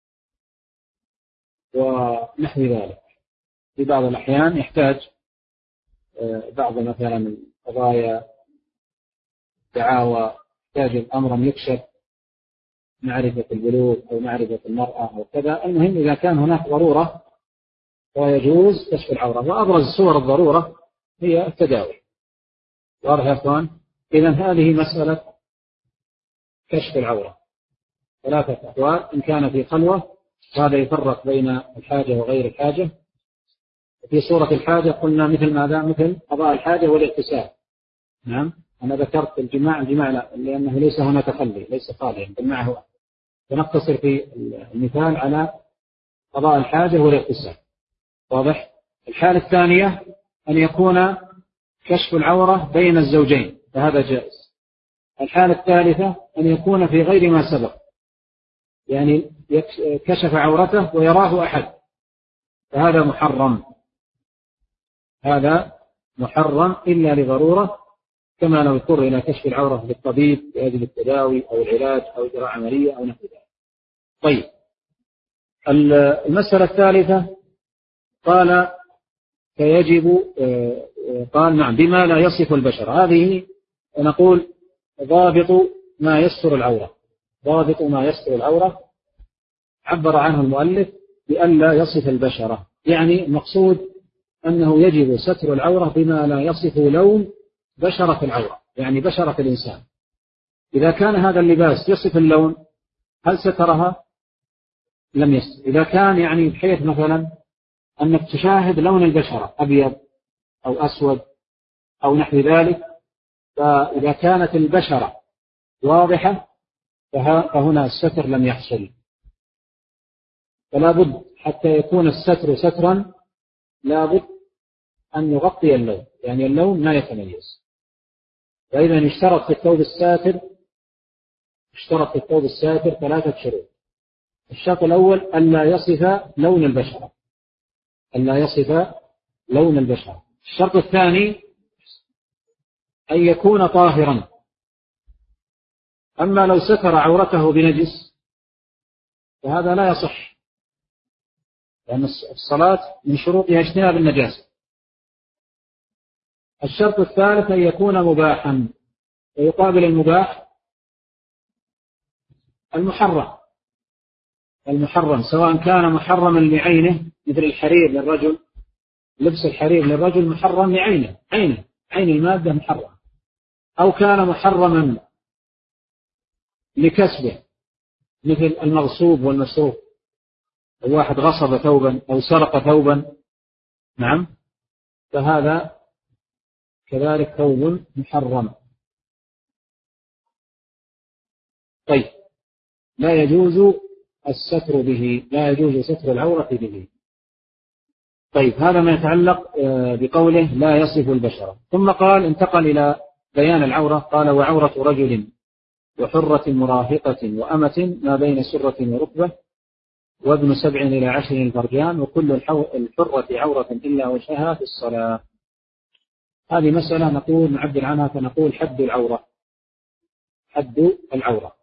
[SPEAKER 1] ونحو ذلك. في بعض الأحيان يحتاج بعض مثلا قضايا دعاوى يحتاج الأمر أن يكشف، معرفة البلوغ أو معرفة المرأة أو كذا. المهم إذا كان هناك ضرورة ويجوز كشف العورة، وأبرز صور الضرورة هي التداوي. واضح يا أخوان؟ إذن هذه مسألة كشف العورة، ثلاثة أحوال: إن كان في خلوة، هذا يفرق بين الحاجة وغير الحاجة. في صورة الحاجة قلنا مثل ماذا؟ مثل قضاء الحاجة والاغتسال. نعم، أنا ذكرت الجماع لا، لأنه ليس هنا تخلي، ليس خاليا بل معه، فنقتصر في المثال على قضاء الحاجة والاغتسال. واضح؟ الحالة الثانية أن يكون كشف العورة بين الزوجين، فهذا جائز. الحالة الثالثة أن يكون في غير ما سبق، يعني كشف عورته ويراه أحد، فهذا محرم، هذا محرم إلا لضرورة، كما لو اضطر إلى كشف العورة للطبيب لأجل التداوي أو العلاج أو إجراء عملية أو نحو ذلك. طيب، المسألة الثالثة قال فيجب، قال نعم بما لا يصف البشر. هذه نقول ضابط ما يستر العورة، ضابط ما يستر العورة عبر عنه المؤلف بألا يصف البشرة، يعني المقصود أنه يجب ستر العورة بما لا يصف لون بشرة العورة، يعني بشرة الإنسان. إذا كان هذا اللباس يصف اللون هل سترها؟ لم يستر. إذا كان يعني بحيث مثلا أنك تشاهد لون البشرة أبيض أو أسود أو نحو ذلك، فإذا كانت البشرة واضحة فهنا الستر لم يحصل. فلا بد حتى يكون الستر سترا لا بد أن يغطي اللون، يعني اللون ما يتميز. فإذا اشترط في الثوب الساتر ثلاثة شروط. الشرط الأول ألا يصف لون البشرة، ألا يصف لون البشرة. الشرط الثاني أن يكون طاهرا. أما لو ستر عورته بنجس فهذا لا يصح، لأن الصلاة من شروطها اجتناب النجاسة. الشرط الثالث أن يكون مباحا، ويقابل المباح المحرم سواء كان محرما لعينه مثل الحرير للرجل، لبس الحرير للرجل محرم لعينه، عين المادة محرم، أو كان محرما لكسبه مثل المغصوب والمسروق، الواحد غصب ثوبا أو سرق ثوبا، نعم، فهذا كذلك ثوب محرم. طيب، لا يجوز الستر به، لا يجوز ستر العورة به. طيب، هذا ما يتعلق بقوله لا يصف البشرة. ثم قال انتقل إلى بيان العورة، قال وعورة رجل وحرة مراهقة وأمة ما بين سرة وركبة وابن 7 إلى 10 الفرجان، وكل الحرة عورة إلا وجهها في الصلاة. هذه مسألة نقول نعبر عنها فنقول حد العورة، حد العورة.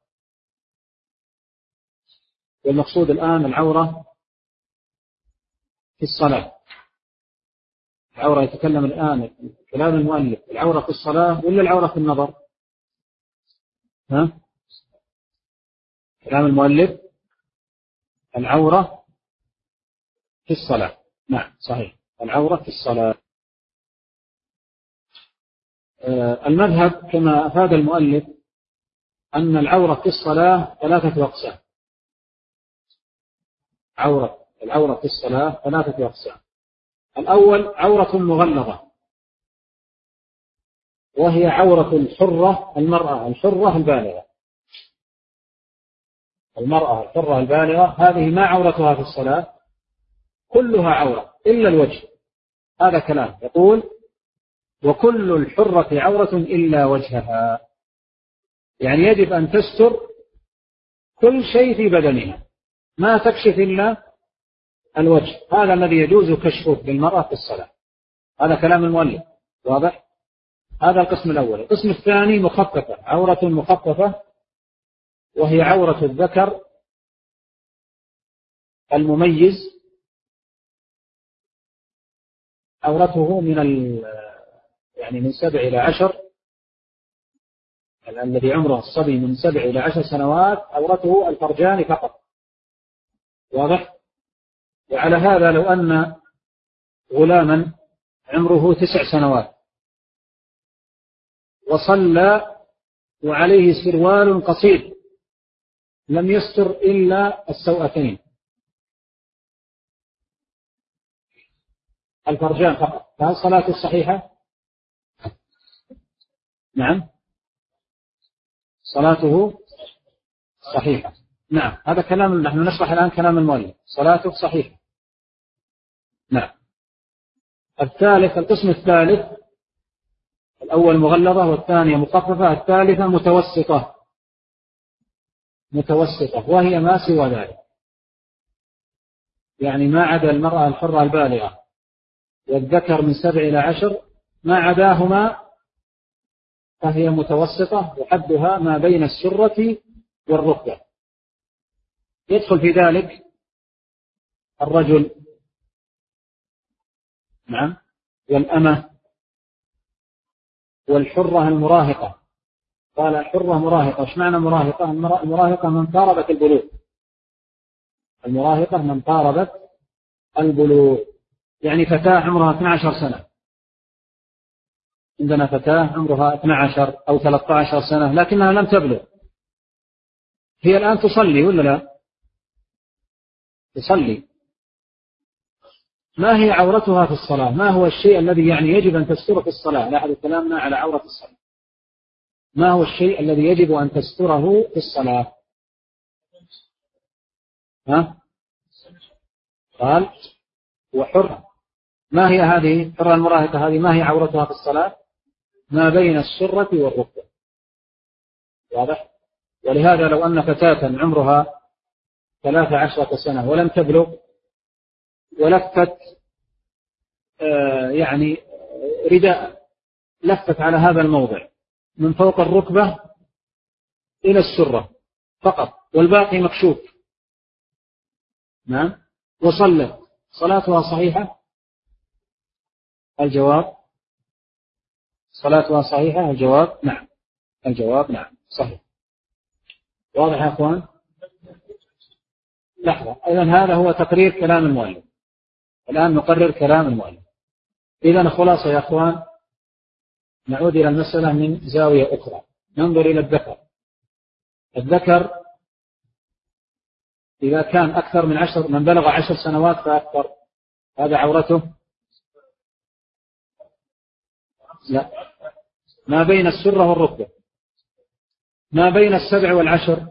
[SPEAKER 1] والمقصود الآن العورة في الصلاة. العورة يتكلم الآن كلام المؤلف العورة في الصلاة ولا العورة في النظر؟ كلام المؤلف العورة في الصلاة. نعم صحيح، العورة في الصلاة. المذهب كما أفاد المؤلف أن العورة في الصلاة ثلاثة أقسام. العورة في الصلاة ثلاثة أقسام. الأول عورة مغلظة، وهي عورة الحرة المرأة الحرة البالغة. المرأة الحرة البالغة هذه ما عورتها في الصلاة، كلها عورة إلا الوجه. هذا كلام يقول وكل الحرة عورة إلا وجهها، يعني يجب أن تستر كل شيء في بدنها، ما تكشف إلا الوجه. هذا الذي يجوز كشفه للمرأة في الصلاة. هذا كلام المؤلف واضح. هذا القسم الأول. القسم الثاني مخففة، عورة مخففة وهي عورة الذكر المميز، عورته يعني من 7 إلى 10، الذي عمره الصبي من 7 إلى 10 سنوات عورته الفرجان فقط، واضح. وعلى هذا لو أن غلاما عمره 9 سنوات وصلى وعليه سروال قصير لم يستر إلا السوأتين الفرجان فقط، فهل صلاته صحيحة؟ نعم، صلاته صحيحة. نعم، هذا كلام، نحن نشرح الآن كلام المؤلف، صلاته صحيحة. نعم. الثالث، القسم الثالث، الأول مغلظة والثانية مخففة، الثالثة متوسطة وهي ما سوى ذلك، يعني ما عدا المرأة الحرة البالغة والذكر من 7 إلى 10، ما عداهما فهي متوسطة، وحدها ما بين السرة والركبة. يدخل في ذلك الرجل، نعم، والأمة والحرة المراهقة. قال الحرة مراهقة، ايش معنى مراهقة؟ المراهقة من قاربت البلوغ، المراهقة من قاربت البلوغ، يعني فتاة عمرها 12 سنة. عندنا فتاة عمرها 12 أو 13 سنة لكنها لم تبلغ، هي الآن تصلي ولا لا؟ تصلي. ما هي عورتها في الصلاة؟ ما هو الشيء الذي يعني يجب أن تستره في الصلاة؟ لاحظوا كلامنا على عورة الصلاة. ما هو الشيء الذي يجب أن تستره في الصلاة؟ قال وحرة. ما هي هذه الحرة المراهقة؟ هذه ما هي عورتها في الصلاة؟ ما بين السرة والركبة، واضح. ولهذا لو أن فتاة عمرها 13 سنة ولم تبلغ ولفت يعني رداء، لفت على هذا الموضع من فوق الركبة إلى السرة فقط والباقي مكشوف، نعم، وصلت، صلاتها صحيحة؟ الجواب صلاتها صحيحة. الجواب نعم، الجواب نعم صحيح. واضح يا أخوان؟ لحظة، إذن هذا هو تقرير كلام المؤلف. الآن نقرر كلام المؤلف. إذن خلاصة يا أخوان، نعود إلى المسألة من زاوية أخرى. ننظر إلى الذكر. الذكر إذا كان أكثر من 10، من بلغ 10 سنوات فأكثر، هذا عورته؟ لا، ما بين السرة والركبة. ما بين 7 و10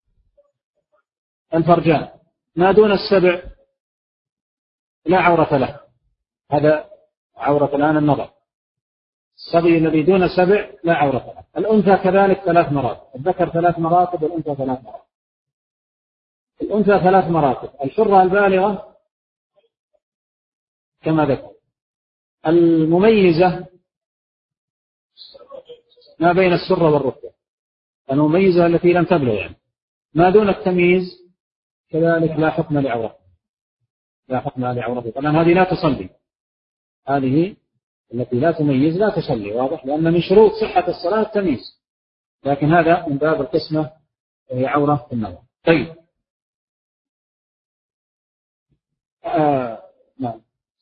[SPEAKER 1] الفرجان. ما دون 7 لا عورة له، هذا عورة الآن النظر. الصبي الذي دون 7 لا عورة له. الأنثى كذلك 3 مراتب، الذكر 3 مراتب والأنثى 3 مراتب. الأنثى 3 مراتب، الحرة البالغة كما ذكر، المميزة ما بين السرة والركبة، المميزة التي لم تبلغ يعني. ما دون التمييز كذلك لا حكم لعورته، لا حكم لعورته. طبعا هذه لا تصلي، هذه التي لا تميز لا تصلي، واضح، لأن من شروط صحة الصلاة التمييز، لكن هذا من باب القسمة وهي عورة في النظر. طيب، نعم.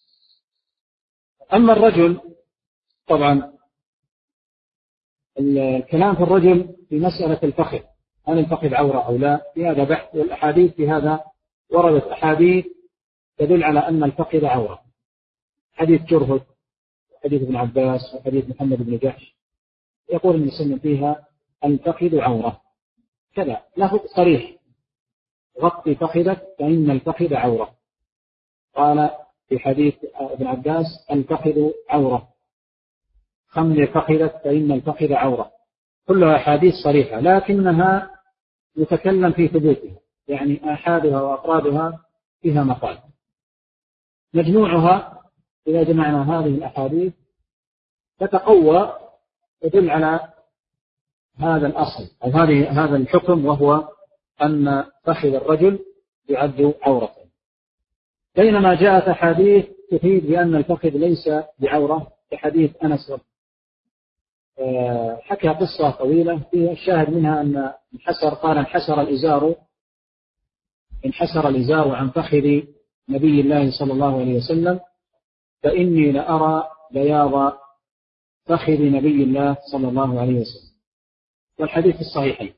[SPEAKER 1] أما الرجل، طبعا الكلام في الرجل في مسألة الفخذ، هل الفخذ عورة أو لا، في هذا بحث، والأحاديث في هذا وردت أحاديث تدل على أن الفخذ عورة. حديث جرهد، حديث ابن عباس، وحديث محمد بن جحش، يقول ابن سنة فيها الفخذ عورة كذا لفظ صريح: غطي فخذك فإن الفخذ عورة. قال في حديث ابن عباس: الفخذ عورة، خمر فخذك فإن الفخذ عورة. كلها أحاديث صريحة، لكنها يتكلم في ثبوتها، يعني آحادها وأفرادها فيها مقال. مجموعها إذا جمعنا هذه الأحاديث تتقوى، تدل على هذا الأصل أو هذا الحكم، وهو أن فخذ الرجل يعد عورة. بينما جاءت أحاديث تفيد بأن الفخذ ليس بعورة، كحديث أنس حكى قصة طويلة فيها الشاهد منها أن قال انحسر الإزار عن فخذ نبي الله صلى الله عليه وسلم فإني لأرى بياض فخذ نبي الله صلى الله عليه وسلم. والحديث الصحيحين.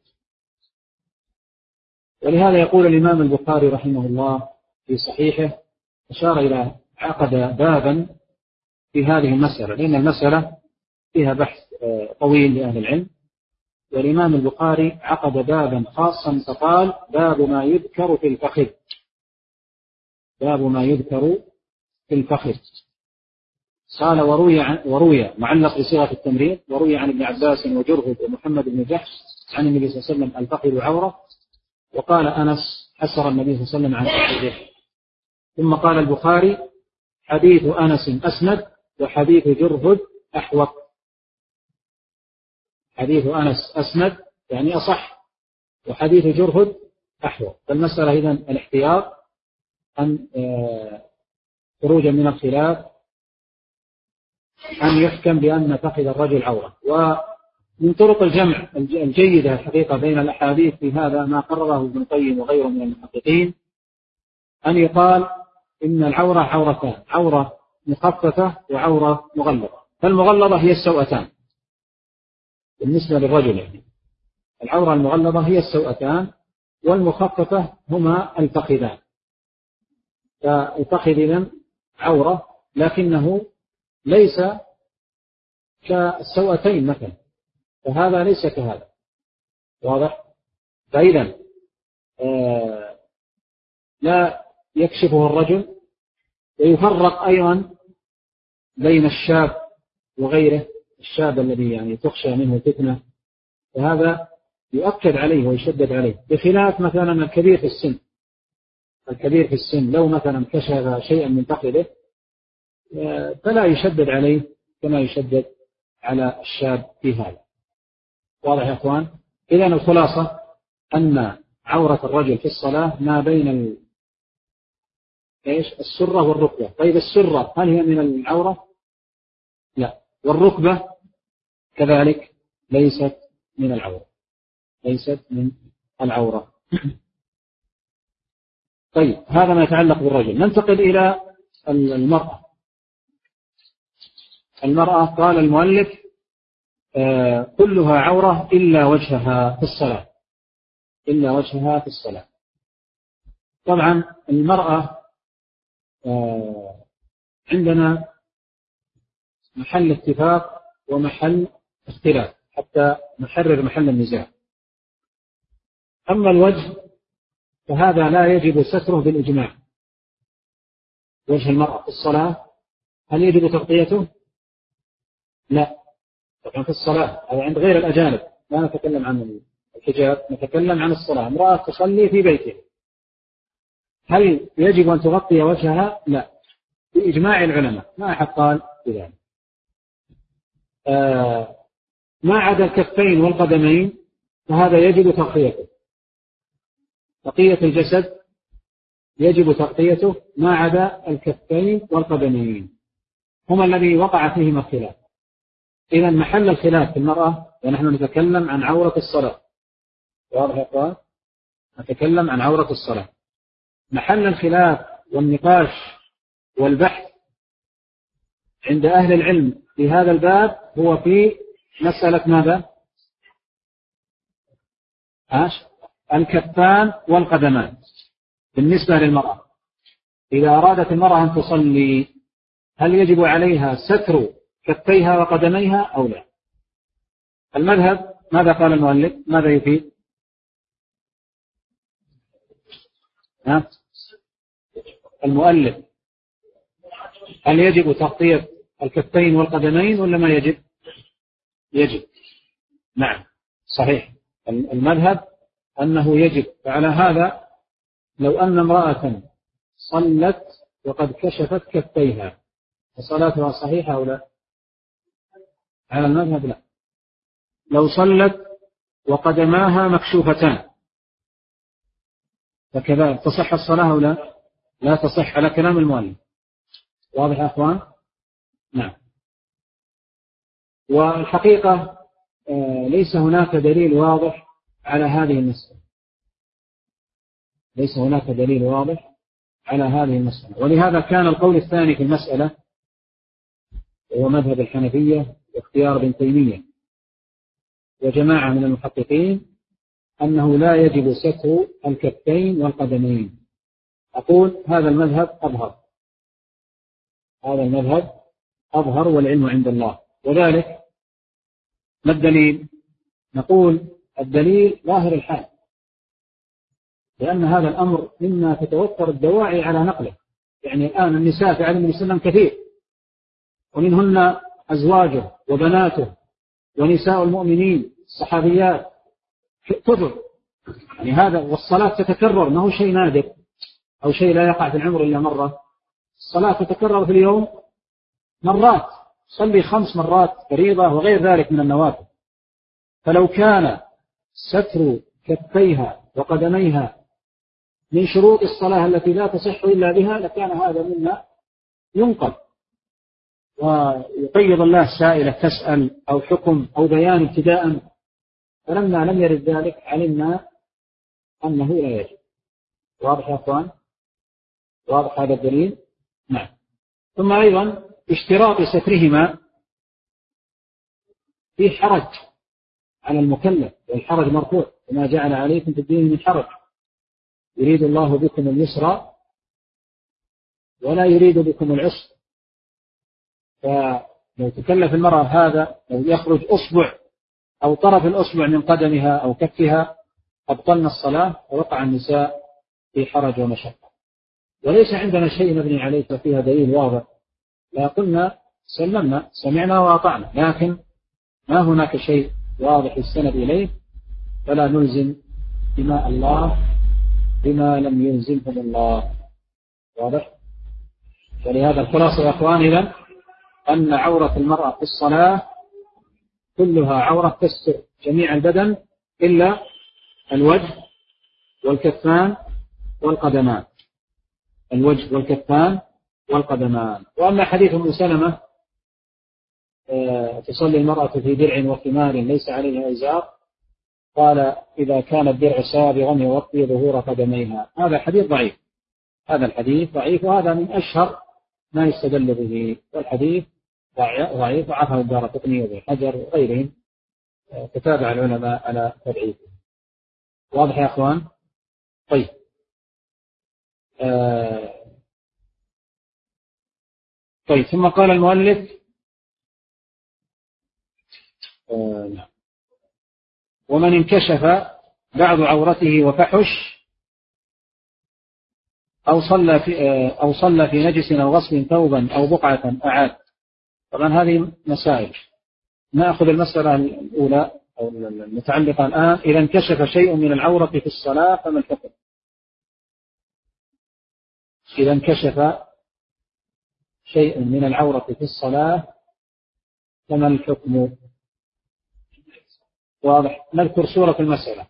[SPEAKER 1] ولهذا يقول الإمام البخاري رحمه الله في صحيحه، أشار إلى عقد بابا في هذه المسألة، لأن المسألة فيها بحث طويل لأهل العلم، والإمام البخاري عقد بابا خاصا فقال: باب ما يذكر في الفخذ. باب ما يذكر في الفخذ. قال: وروي معلق بصيغة التمريض، وروي عن ابن عباس وجرهد ومحمد بن جحش عن النبي صلى الله عليه وسلم: الفخذ عورة. وقال أنس: حسر النبي صلى الله عليه وسلم عن فخذه. ثم قال البخاري: حديث أنس أسند، وحديث جرهد أحوط. حديث أنس أسند يعني أصح، وحديث جرهد أحوط. فالمسألة إذن الاحتياط، أن خروجا من الخلاف أن يحكم بأن فخذ الرجل عورة. ومن طرق الجمع الجيدة الحقيقة بين الأحاديث في هذا ما قرره ابن القيم وغيره من المحققين، أن يقال إن العورة عورتان: عورة مخففة وعورة مغلظة. فالمغلظة هي السوأتان بالنسبة للرجل، يعني العورة المغلظة هي السوأتان، والمخففة هما الفخذان. فالفخذ إذن عورة، لكنه ليس كالسوأتين مثلا، فهذا ليس كهذا. واضح؟ فإذا لا يكشفه الرجل. ويفرق أيضا بين الشاب وغيره، الشاب الذي يعني تخشى منه فتنة، فهذا يؤكد عليه ويشدد عليه، بخلاف مثلا الكبير في السن. الكبير في السن لو مثلا كشف شيئا من فخذه فلا يشدد عليه كما يشدد على الشاب في هذا. واضح يا أخوان؟ إذن الخلاصة أن عورة الرجل في الصلاة ما بين السرة والركبة. طيب السرة هل هي من العورة؟ لا. والركبة كذلك ليست من العورة، ليست من العورة. طيب هذا ما يتعلق بالرجل. ننتقل إلى المرأة. المرأة قال المؤلف: كلها عورة إلا وجهها في الصلاة، إلا وجهها في الصلاة. طبعا المرأة عندنا محل اتفاق ومحل اختلاف حتى نحرر محل النزاع. أما الوجه فهذا لا يجب ستره بالإجماع. وجه المرأة في الصلاة هل يجب تغطيته؟ لا. طبعا في الصلاة أو عند غير الأجانب، لا نتكلم عن الحجاب، نتكلم عن الصلاة. امرأة تصلي في بيتها هل يجب أن تغطي وجهها؟ لا، بإجماع العلماء، ما أحد قال بذلك. ما عدا الكفين والقدمين فهذا يجب تغطيته. بقية الجسد يجب تغطيته ما عدا الكفين والقدمين، هما الذي وقع فيهما الخلاف. إذا محل الخلاف في المرأة، ونحن نتكلم عن عورة الصلاة. واضح يا أخوان؟ نتكلم عن عورة الصلاة. محل الخلاف والنقاش والبحث عند أهل العلم في هذا الباب هو في مسألة ماذا؟ الكفان والقدمان بالنسبة للمرأة. إذا أرادت المرأة أن تصلي هل يجب عليها ستر كفيها وقدميها أو لا؟ المذهب ماذا قال المؤلف؟ ماذا يفيد؟ المؤلف هل يجب تغطية الكفين والقدمين ولا ما يجب؟ يجب. نعم صحيح، المذهب أنه يجب. فعلى هذا لو أن امرأة صلت وقد كشفت كفيها فصلاتها صحيحة أو لا؟ على المذهب لا. لو صلت وقدماها مكشوفتان فكذا تصح الصلاة أو لا؟ لا تصح على كلام المؤلف. واضح يا أخوان؟ نعم. والحقيقة ليس هناك دليل واضح على هذه المسألة، ليس هناك دليل واضح على هذه المسألة، ولهذا كان القول الثاني في المسألة هو مذهب الحنفية واختيار ابن تيمية وجماعة من المحققين أنه لا يجب ستر الكفين والقدمين. أقول هذا المذهب أظهر، هذا المذهب أظهر والعلم عند الله. وذلك ما الدليل؟ نقول الدليل ظاهر الحال، لأن هذا الأمر مما تتوفر الدواعي على نقله. يعني الآن النساء في عهد النبي صلى الله عليه وسلم كثير، ومنهن أزواجه وبناته ونساء المؤمنين الصحابيات كثر، يعني هذا. والصلاة تتكرر، ما هو شيء نادر أو شيء لا يقع في العمر إلا مرة. الصلاة تتكرر في اليوم مرات، صلي 5 مرات فريضة وغير ذلك من النوافل. فلو كان ستر كفيها وقدميها من شروط الصلاة التي لا تصح إلا بها لكان هذا مما ينقل. ويقيض الله سائلة تسأل أو حكم أو بيان ابتداء، فلما لم يرد ذلك علمنا أنه لا يجب. واضح يا أخوان؟ واضح هذا الدليل؟ نعم. ثم أيضا اشتراط سترهما في حرج على المكلف، والحرج مرفوع وما جعل عليكم في الدين من حرج يريد الله بكم اليسر ولا يريد بكم العسر. فلو تكلف المرأة هذا، لو يخرج أصبع أو طرف الأصبع من قدمها أو كفها أبطلنا الصلاة ووقع النساء في حرج ومشقة. وليس عندنا شيء نبني عليه فيها دليل واضح، لا قلنا سلمنا سمعنا وأطعنا، لكن ما هناك شيء واضح السند إليه، فلا نلزم بما الله بما لم يلزمهم الله. واضح؟ ولهذا الخلاصة يا أخوان إذن أن عورة المرأة في الصلاة كلها عورة تستر جميع البدن إلا الوجه والكفان والقدمان، الوجه والكفان والقدمان. وأما حديث أم سلمة تصلي المرأة في درع وثمار ليس عليها إزار، قال إذا كان الدرع سابغا يغطي ظهور قدميها، هذا حديث ضعيف، هذا الحديث ضعيف، وهذا من أشهر ما يستدل به. والحديث ضعيف وعفه الدارقطني وابن حجر وغيرهم، تتابع العلماء على تضعيفه. واضح يا أخوان؟ طيب طيب ثم قال المؤلف ومن انكشف بعض عورته وفحش أو صلى في نجس أو غسل ثوبا أو بقعة أعاد. طبعا هذه مسائل، نأخذ المسألة الأولى أو المتعلقة الآن. إذا انكشف شيء من العورة في الصلاة فما الحكم؟ إذا انكشف شيء من العورة في الصلاة فما الحكم؟ واضح. نذكر صورة المسألة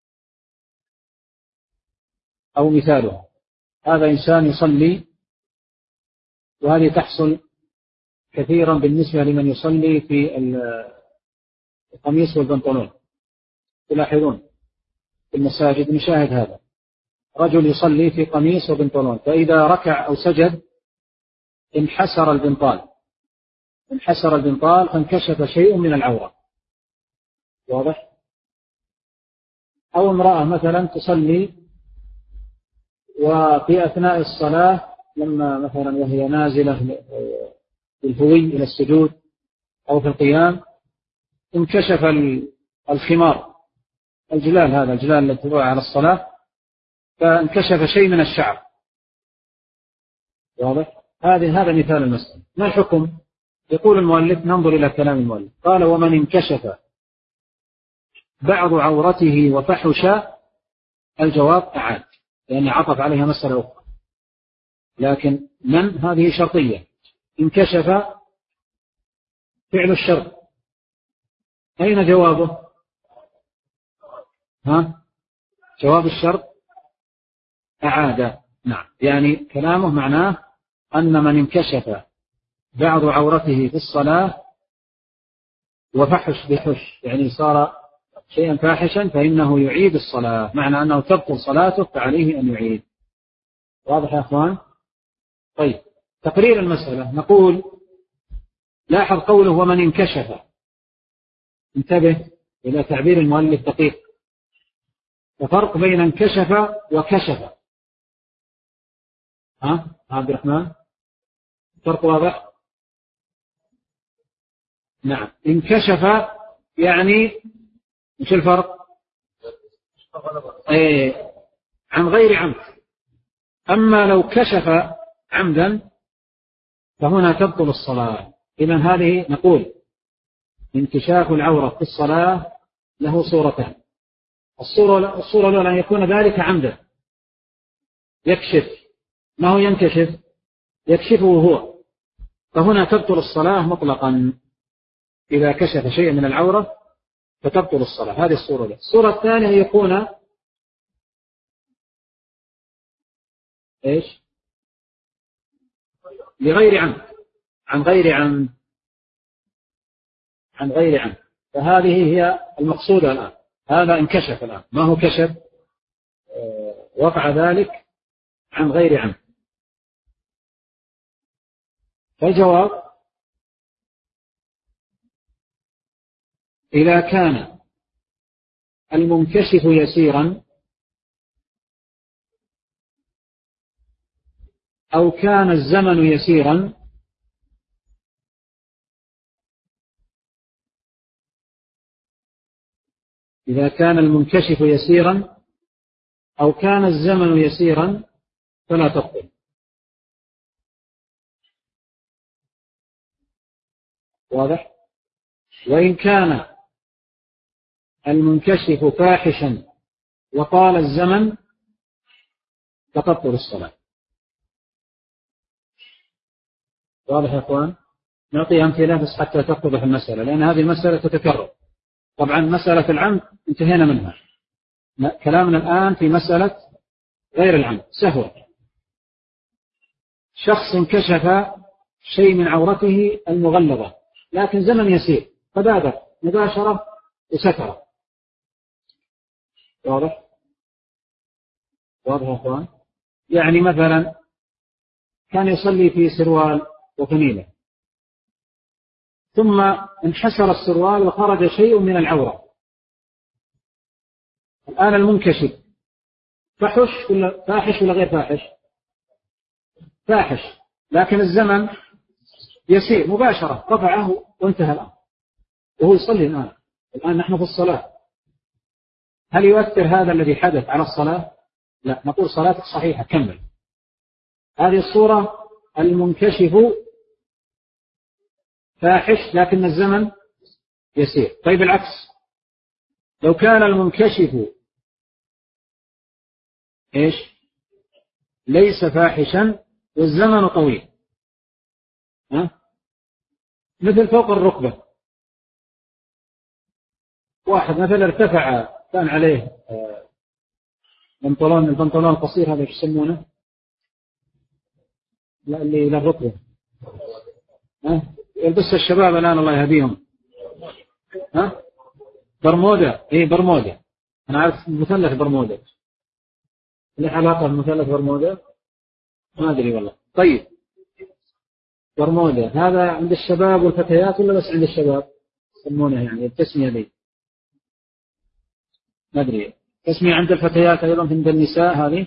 [SPEAKER 1] أو مثالها. هذا إنسان يصلي، وهذه تحصل كثيرا بالنسبة لمن يصلي في القميص والبنطلون. تلاحظون في المساجد نشاهد هذا، رجل يصلي في قميص وبنطلون، فإذا ركع أو سجد انحسر البنطال فانكشف شيء من العورة. واضح؟ أو امرأة مثلا تصلي وفي أثناء الصلاة لما مثلا وهي نازلة بالهوي إلى السجود أو في القيام انكشف الخمار، الجلال، هذا الجلال الذي تضع على الصلاة، فانكشف شيء من الشعر، واضح؟ هذا مثال المسألة. ما الحكم؟ يقول المؤلف، ننظر إلى كلام المؤلف، قال: ومن انكشف بعض عورته وفحش، الجواب أعاد، لأن عطف عليها مسألة أخرى، لكن من هذه شرطية. انكشف فعل الشرط، أين جوابه؟ جواب الشرط أعاد. نعم، يعني كلامه معناه أن من انكشف بعض عورته في الصلاة وفحش بحش، يعني صار شيئا فاحشا، فإنه يعيد الصلاة، معنى أنه تبطل صلاته فعليه أن يعيد. واضح يا أخوان؟ طيب، تقرير المسألة نقول: لاحظ قوله ومن انكشف، انتبه إلى تعبير المؤلف دقيق، وفرق بين انكشف وكشف. عبد الرحمن، فرق واضح؟ نعم، انكشف يعني مش الفرق؟ عن غير عمد. أما لو كشف عمدا فهنا تبطل الصلاة. إذن هذه نقول انكشاف العورة في الصلاة له صورتان. الصورة الأولى أن يكون ذلك عمدا، يكشف، ما هو ينكشف؟ يكشفه هو، فهنا تبطل الصلاة مطلقا. إذا كشف شيء من العورة فتبطل الصلاة. هذه الصورة الأولى. الصورة الثانية يكون إيش؟ لغير عمد، عن غير عمد، فهذه هي المقصودة الآن. هذا انكشف الآن، ما هو كشف؟ وقع ذلك عن غير عمد. فالجواب: إذا كان المنكشف يسيرا أو كان الزمن يسيرا إذا كان المنكشف يسيرا أو كان الزمن يسيرا فلا تبطل. واضح؟ وإن كان المنكشف فاحشا وطال الزمن فتبطل الصلاة. واضح يا أخوان؟ نعطي أمثلة بس حتى تتضح المسألة، لأن هذه المسألة تتكرر. طبعا مسألة العمد انتهينا منها، كلامنا الآن في مسألة غير العمد، سهو. شخص انكشف شيء من عورته المغلظة لكن زمن يسير، فبادر مباشرة وستر. واضح؟ واضح يا أخوان؟ يعني مثلا كان يصلي في سروال وفنيلة، ثم انحسر السروال وخرج شيء من العورة. الآن المنكشف فاحش ولا غير فاحش؟ فاحش، لكن الزمن يسير، مباشرة رفعه وانتهى الأمر وهو يصلي الآن نحن في الصلاة. هل يؤثر هذا الذي حدث على الصلاة؟ لا، نقول صلاتك صحيحة، كمل. هذه الصورة المنكشف فاحش لكن الزمن يسير. طيب العكس، لو كان المنكشف إيش؟ ليس فاحشا والزمن طويل، مثل فوق الركبة، واحد مثلا ارتفع، كان عليه البنطلون القصير، هذا ايش يسمونه؟ لا، اللي الى الركبة، يلبس الشباب الآن الله يهديهم، برمودا. برمودا، أنا عارف مثلث برمودا، له علاقة بمثلث برمودا؟ ما أدري والله. طيب، برمودا هذا عند الشباب والفتيات ولا بس عند الشباب يسمونه، يعني التسمية دي ما أدري، تسمية عند الفتيات أيضا عند النساء هذه؟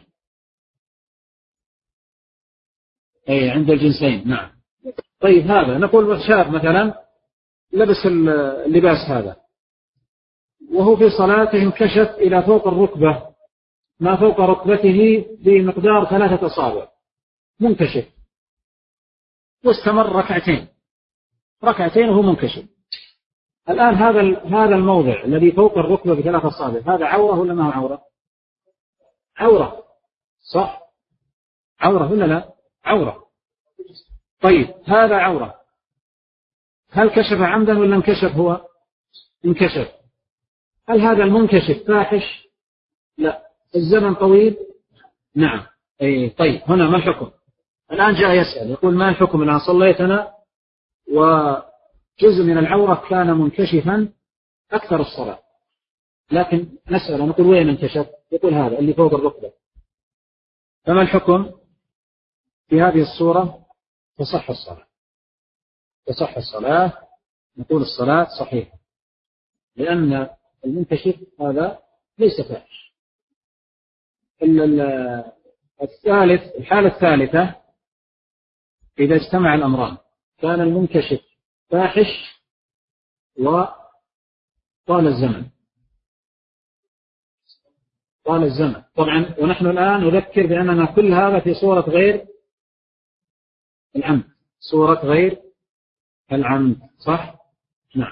[SPEAKER 1] عند الجنسين، نعم. طيب، هذا نقول شاب مثلا لبس اللباس هذا وهو في صلاته انكشف إلى فوق الركبة، ما فوق ركبته بمقدار 3 أصابع منكشف، واستمر ركعتين وهو منكشف. الآن هذا الموضع الذي فوق الركبة ب3 أصابع هذا عورة ولا ما هو عورة؟ عورة، صح؟ عورة ولا لا؟ عورة. طيب هذا عورة، هل كشف عمدا ولا انكشف؟ هو انكشف. هل هذا المنكشف فاحش؟ لا. الزمن طويل؟ نعم. طيب هنا ما الحكم؟ الآن جاء يسأل يقول ما الحكم الآن صليت أنا وجزء من العورة كان منكشفا أكثر الصلاة، لكن نسأل نقول وين انكشف؟ يقول هذا اللي فوق الركبة، فما الحكم؟ في هذه الصورة تصح الصلاة، نقول الصلاة صحيحة، لأن المنكشف هذا ليس فاحش. الحالة الثالثة إذا اجتمع الأمران، كان المنكشف فاحش وطال الزمن طبعا. ونحن الآن نذكر بأننا كل هذا في صورة غير العمد، صح؟ نعم.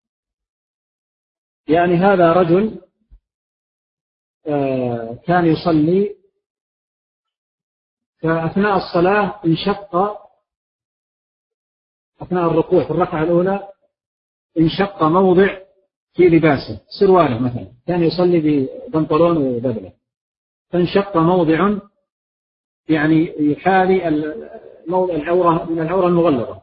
[SPEAKER 1] يعني هذا رجل كان يصلي، فأثناء الصلاة انشق، أثناء الركوع في الركعة الأولى انشق موضع في لباسه، سرواله مثلا، كان يصلي ببنطلون وبدلة، فانشق موضع يعني يحاذي موضع العورة من العورة المغلظة،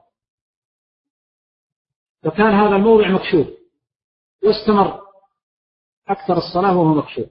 [SPEAKER 1] فكان هذا الموضع مكشوف واستمر أكثر الصلاة وهو مكشوف،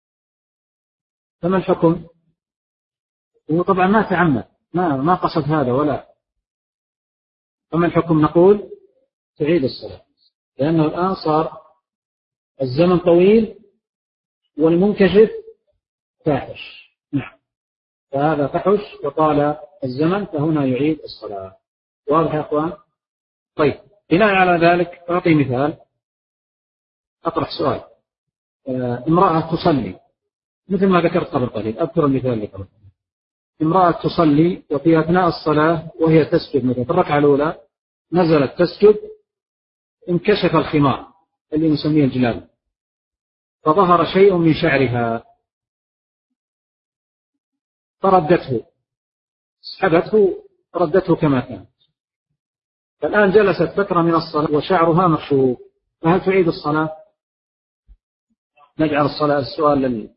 [SPEAKER 1] فما الحكم؟ هو طبعا ما تعمد، ما قصد هذا ولا، فما الحكم؟ نقول تعيد الصلاة، لأنه الآن صار الزمن طويل والمنكشف فاحش. نعم، فهذا فحش وطال الزمن، فهنا يعيد الصلاة. واضح يا أخوان؟ طيب بناء على ذلك أعطي مثال، أطرح سؤال. امرأة تصلي مثل ما ذكرت قبل قليل، أذكر المثال لكم. امرأة تصلي وفي أثناء الصلاة وهي تسجد، مثلا في الركعة الأولى نزلت تسجد، انكشف الخمار اللي نسميه الجلال، فظهر شيء من شعرها فردته، سحبته ردته كما كانت، فالآن جلست فترة من الصلاة وشعرها مكشوف، فهل تعيد الصلاة؟ نجعل الصلاة السؤال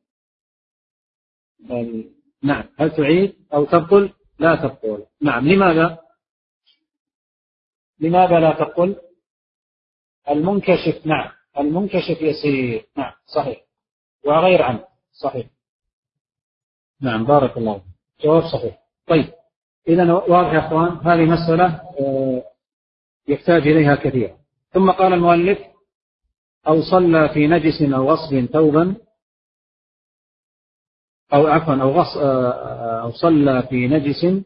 [SPEAKER 1] نعم، هل تعيد أو تبطل؟ لا تبطل. نعم. لماذا لا تبطل؟ المنكشف، نعم، المنكشف يسير، نعم صحيح، وغير عمد، صحيح. نعم بارك الله، جواب صحيح. طيب إذن واضح يا أخوان، هذه مسألة يحتاج إليها كثيرا. ثم قال المؤلف أو صلى في نجس أو غصب ثوبا، أو عفوا أو صلى في نجس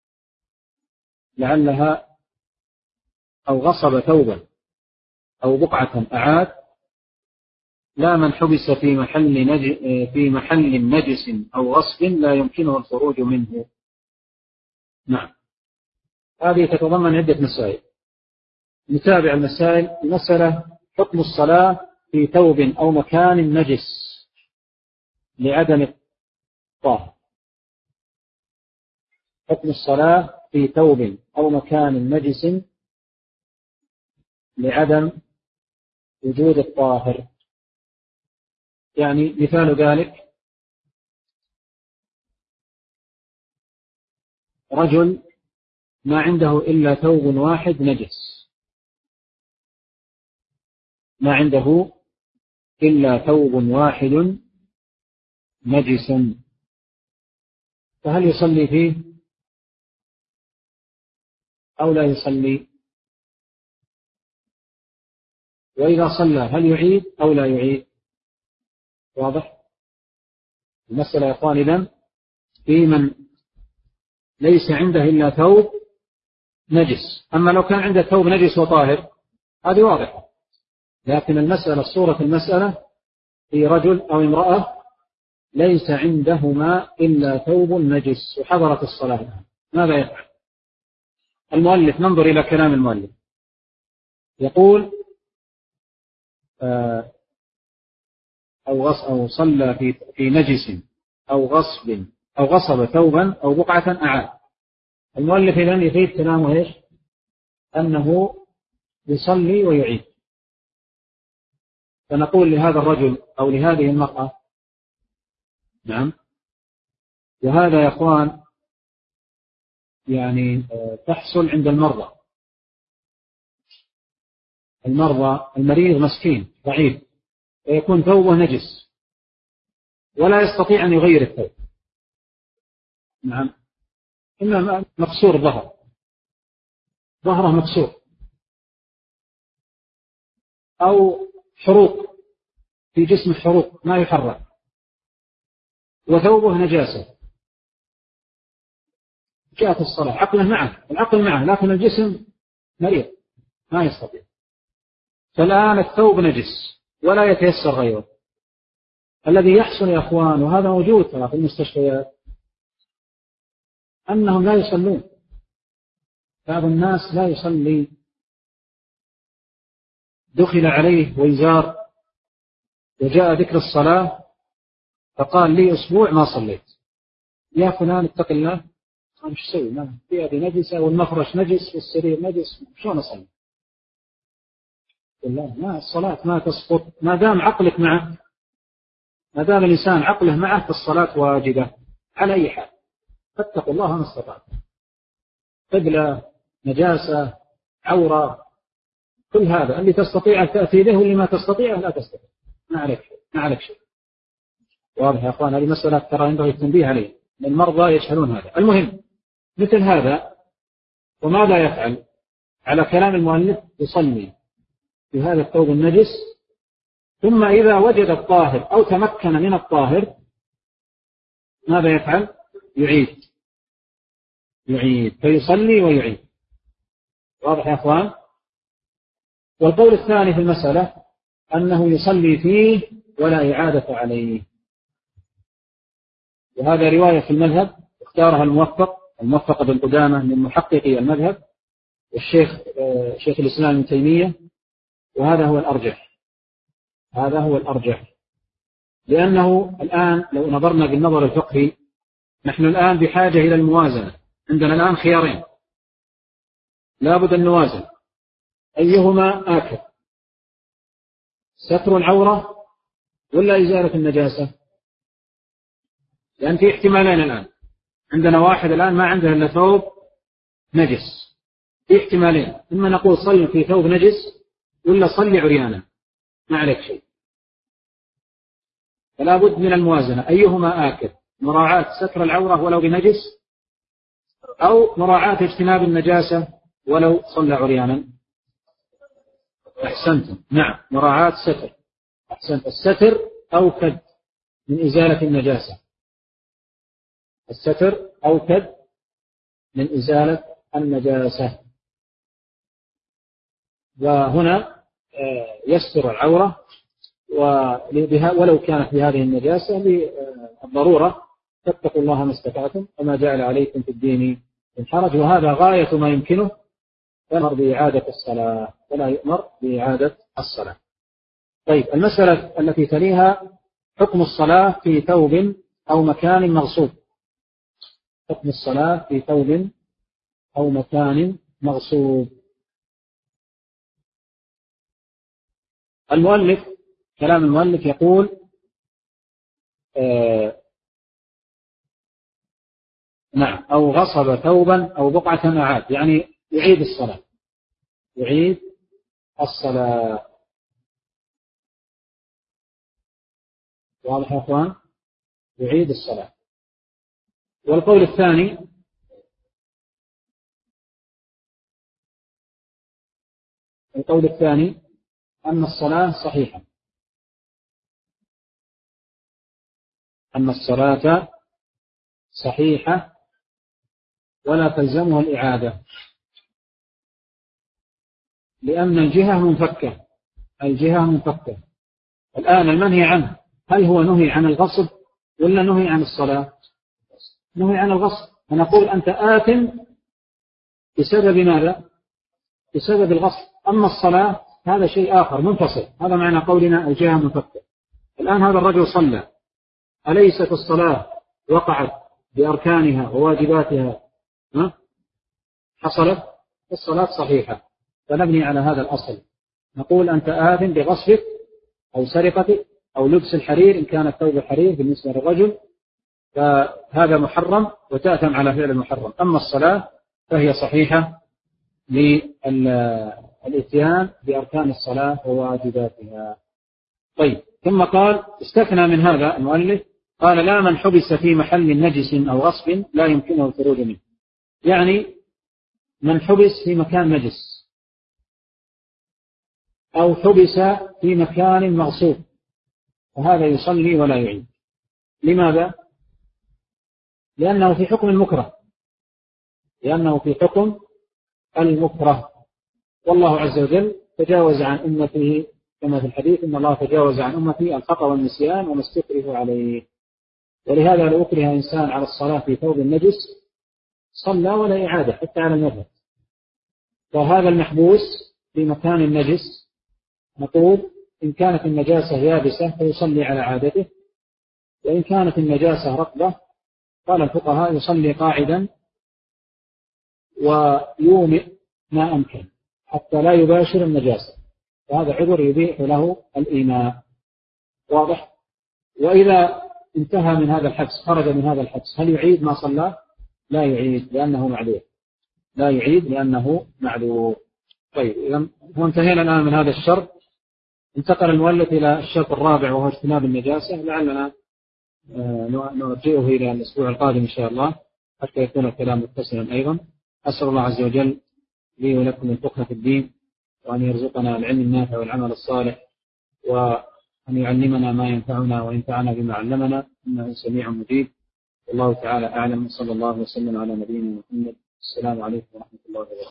[SPEAKER 1] لعلها، أو غصب ثوبا أو بقعة أعاد، لا من حبس في محل نجس أو غصب لا يمكنه الخروج منه. نعم، هذه تتضمن عدة مسائل، نتابع المسائل. المسألة حكم الصلاة في ثوب أو مكان نجس لعدم الطهر. حكم الصلاة في ثوب أو مكان نجس لعدم وجود الطاهر. يعني مثال ذلك رجل ما عنده إلا ثوب واحد نجس، ما عنده إلا ثوب واحد نجس، فهل يصلي فيه أو لا يصلي؟ وإذا صلى هل يعيد أو لا يعيد؟ واضح المسألة يا أخوان؟ إذن في من ليس عنده إلا ثوب نجس، أما لو كان عنده ثوب نجس وطاهر هذه واضحة. لكن المسألة صورة المسألة في رجل أو امرأة ليس عندهما إلا ثوب نجس وحضرت الصلاة، ماذا يفعل المؤلف؟ ننظر إلى كلام المؤلف. يقول أو صلى في نجس أو غصب أو غصب ثوبا أو بقعة أعاد. المؤلف إذن يفيد كلامه إيش؟ أنه يصلي ويعيد. فنقول لهذا الرجل أو لهذه المرأة نعم، وهذا يا أخوان يعني تحصل عند المرضى. المريض مسكين ضعيف ويكون ثوبه نجس ولا يستطيع أن يغير الثوب، نعم، إما مكسور ظهره مكسور، أو حروق في جسم حروق ما يحرك، وثوبه نجاسة. جاءت الصلاة العقل معه لكن الجسم مريض ما يستطيع. فالآن الثوب نجس ولا يتيسر غيره. الذي يحصل يا أخوان، وهذا موجود في المستشفيات، أنهم لا يصلون. بعض الناس لا يصلي، دخل عليه ويزار وجاء ذكر الصلاة فقال لي أسبوع ما صليت. يا فلان اتق الله، قال ايش اسوي؟ ما ثيابي نجسة والمفرش نجس والسرير نجس، شلون اصلي؟ والله ما الصلاة ما تسقط ما دام عقلك معه، ما دام الإنسان عقله معه فالصلاة واجبة على أي حال. فاتقوا الله ما استطعتم. قبلة، نجاسة، عورة، كل هذا اللي تستطيع أن تأتي به واللي ما تستطيع لا تستطيع، ما عليك شيء. واضح يا أخوان؟ هذه مسألة ترى ينبغي التنبيه عليه، المرضى يجهلون هذا. المهم مثل هذا، وماذا يفعل؟ على كلام المؤلف يصلي في هذا الثوب النجس، ثم إذا وجد الطاهر أو تمكن من الطاهر ماذا يفعل؟ يعيد فيصلي ويعيد. واضح يا أخوان؟ والقول الثاني في المسألة أنه يصلي فيه ولا إعادة عليه، وهذا رواية في المذهب اختارها الموفق بن قدامة من محققي المذهب والشيخ شيخ الإسلام ابن تيمية، وهذا هو الأرجح. لأنه الآن لو نظرنا بالنظر الفقهي، نحن الآن بحاجة إلى الموازنة. عندنا الآن خيارين لا بد أن نوازن، أيهما آكد؟ ستر العورة ولا إزالة النجاسة؟ لأن في احتمالين الآن. عندنا واحد الآن ما عنده إلا ثوب نجس، في احتمالين، إما نقول صل في ثوب نجس ولا صلي عريانا ما عليك شيء. فلا بد من الموازنة، أيهما آكد؟ مراعاة ستر العورة ولو بنجس، أو مراعاة اجتناب النجاسة ولو صلى عريانا؟ أحسنتم، نعم، مراعاة ستر. أحسنت، الستر أوكد من إزالة النجاسة، الستر أوكد من إزالة النجاسة. وهنا يستر العورة ولو كانت بهذه النجاسة للضرورة. فاتقوا الله ما استطعتم وما جعل عليكم في الدين من حرج، وهذا غاية ما يمكنه. فلا يؤمر بإعادة الصلاة. طيب، المسألة التي تليها حكم الصلاة في ثوب أو مكان مغصوب. حكم الصلاة في ثوب أو مكان مغصوب. كلام المؤلف يقول نعم، أو غصب ثوبا أو بقعة أعاد، يعني يعيد الصلاة. واضح يا أخوان؟ يعيد الصلاة. والقول الثاني أن الصلاة صحيحة ولا تلزمها الإعادة. لأن الجهة منفكة. الجهة منفكة. الآن المنهي عنه هل هو نهي عن الغصب ولا نهي عن الصلاة؟ نهي عن الغصب. فنقول أنت آثم بسبب ماذا؟ بسبب الغصب. أما الصلاة هذا شيء آخر منفصل. هذا معنى قولنا الجهة منفكة. الآن هذا الرجل صلى، أليست الصلاة وقعت بأركانها وواجباتها؟ حصلت؟ الصلاة صحيحة. فنبني على هذا الأصل، نقول أنت آثم بغصبك أو سرقتك أو لبس الحرير إن كان الثوب الحرير بالنسبة للرجل، فهذا محرم وتأثم على فعل المحرم. أما الصلاة فهي صحيحة للإتيان بأركان الصلاة وواجباتها. طيب، ثم قال استثنى من هذا المؤلف، قال لا من حبس في محل نجس أو غصب لا يمكنه الخروج منه. يعني من حبس في مكان نجس أو حبس في مكان مغصوب فهذا يصلي ولا يعيد. لماذا؟ لأنه في حكم المكره. لأنه في حكم المكره. والله عز وجل تجاوز عن أمته كما في الحديث إن الله تجاوز عن أمتي الخطأ والنسيان وما استكره عليه. ولهذا لو أكره إنسان على الصلاة في ثوب النجس صلى ولا إعادة حتى على المذهب. وهذا المحبوس في مكان النجس نقول إن كانت النجاسة يابسة فيصلي على عادته، وإن كانت النجاسة رطبة قال الفقهاء يصلي قاعدا ويومئ ما أمكن حتى لا يباشر النجاسة، وهذا عذر يبيح له الإيماء. واضح؟ وإذا انتهى من هذا الحبس، خرج من هذا الحبس، هل يعيد ما صلى؟ لا يعيد لأنه معذور. لا يعيد لأنه معذور. طيب، إذا انتهينا الآن من هذا الشرط. انتقل المؤلف إلى الشرط الرابع وهو اجتناب النجاسة. لعلنا نرجئه إلى الأسبوع القادم إن شاء الله حتى يكون الكلام متصلا أيضا. أسأل الله عز وجل لي ولكم الفقه في الدين، وأن يرزقنا العلم النافع والعمل الصالح، وأن يعلمنا ما ينفعنا وينفعنا بما علمنا، إنه سميع مجيب. والله تعالى أعلم. صلى الله وسلم على نبينا محمد. السلام عليكم ورحمة الله وبركاته.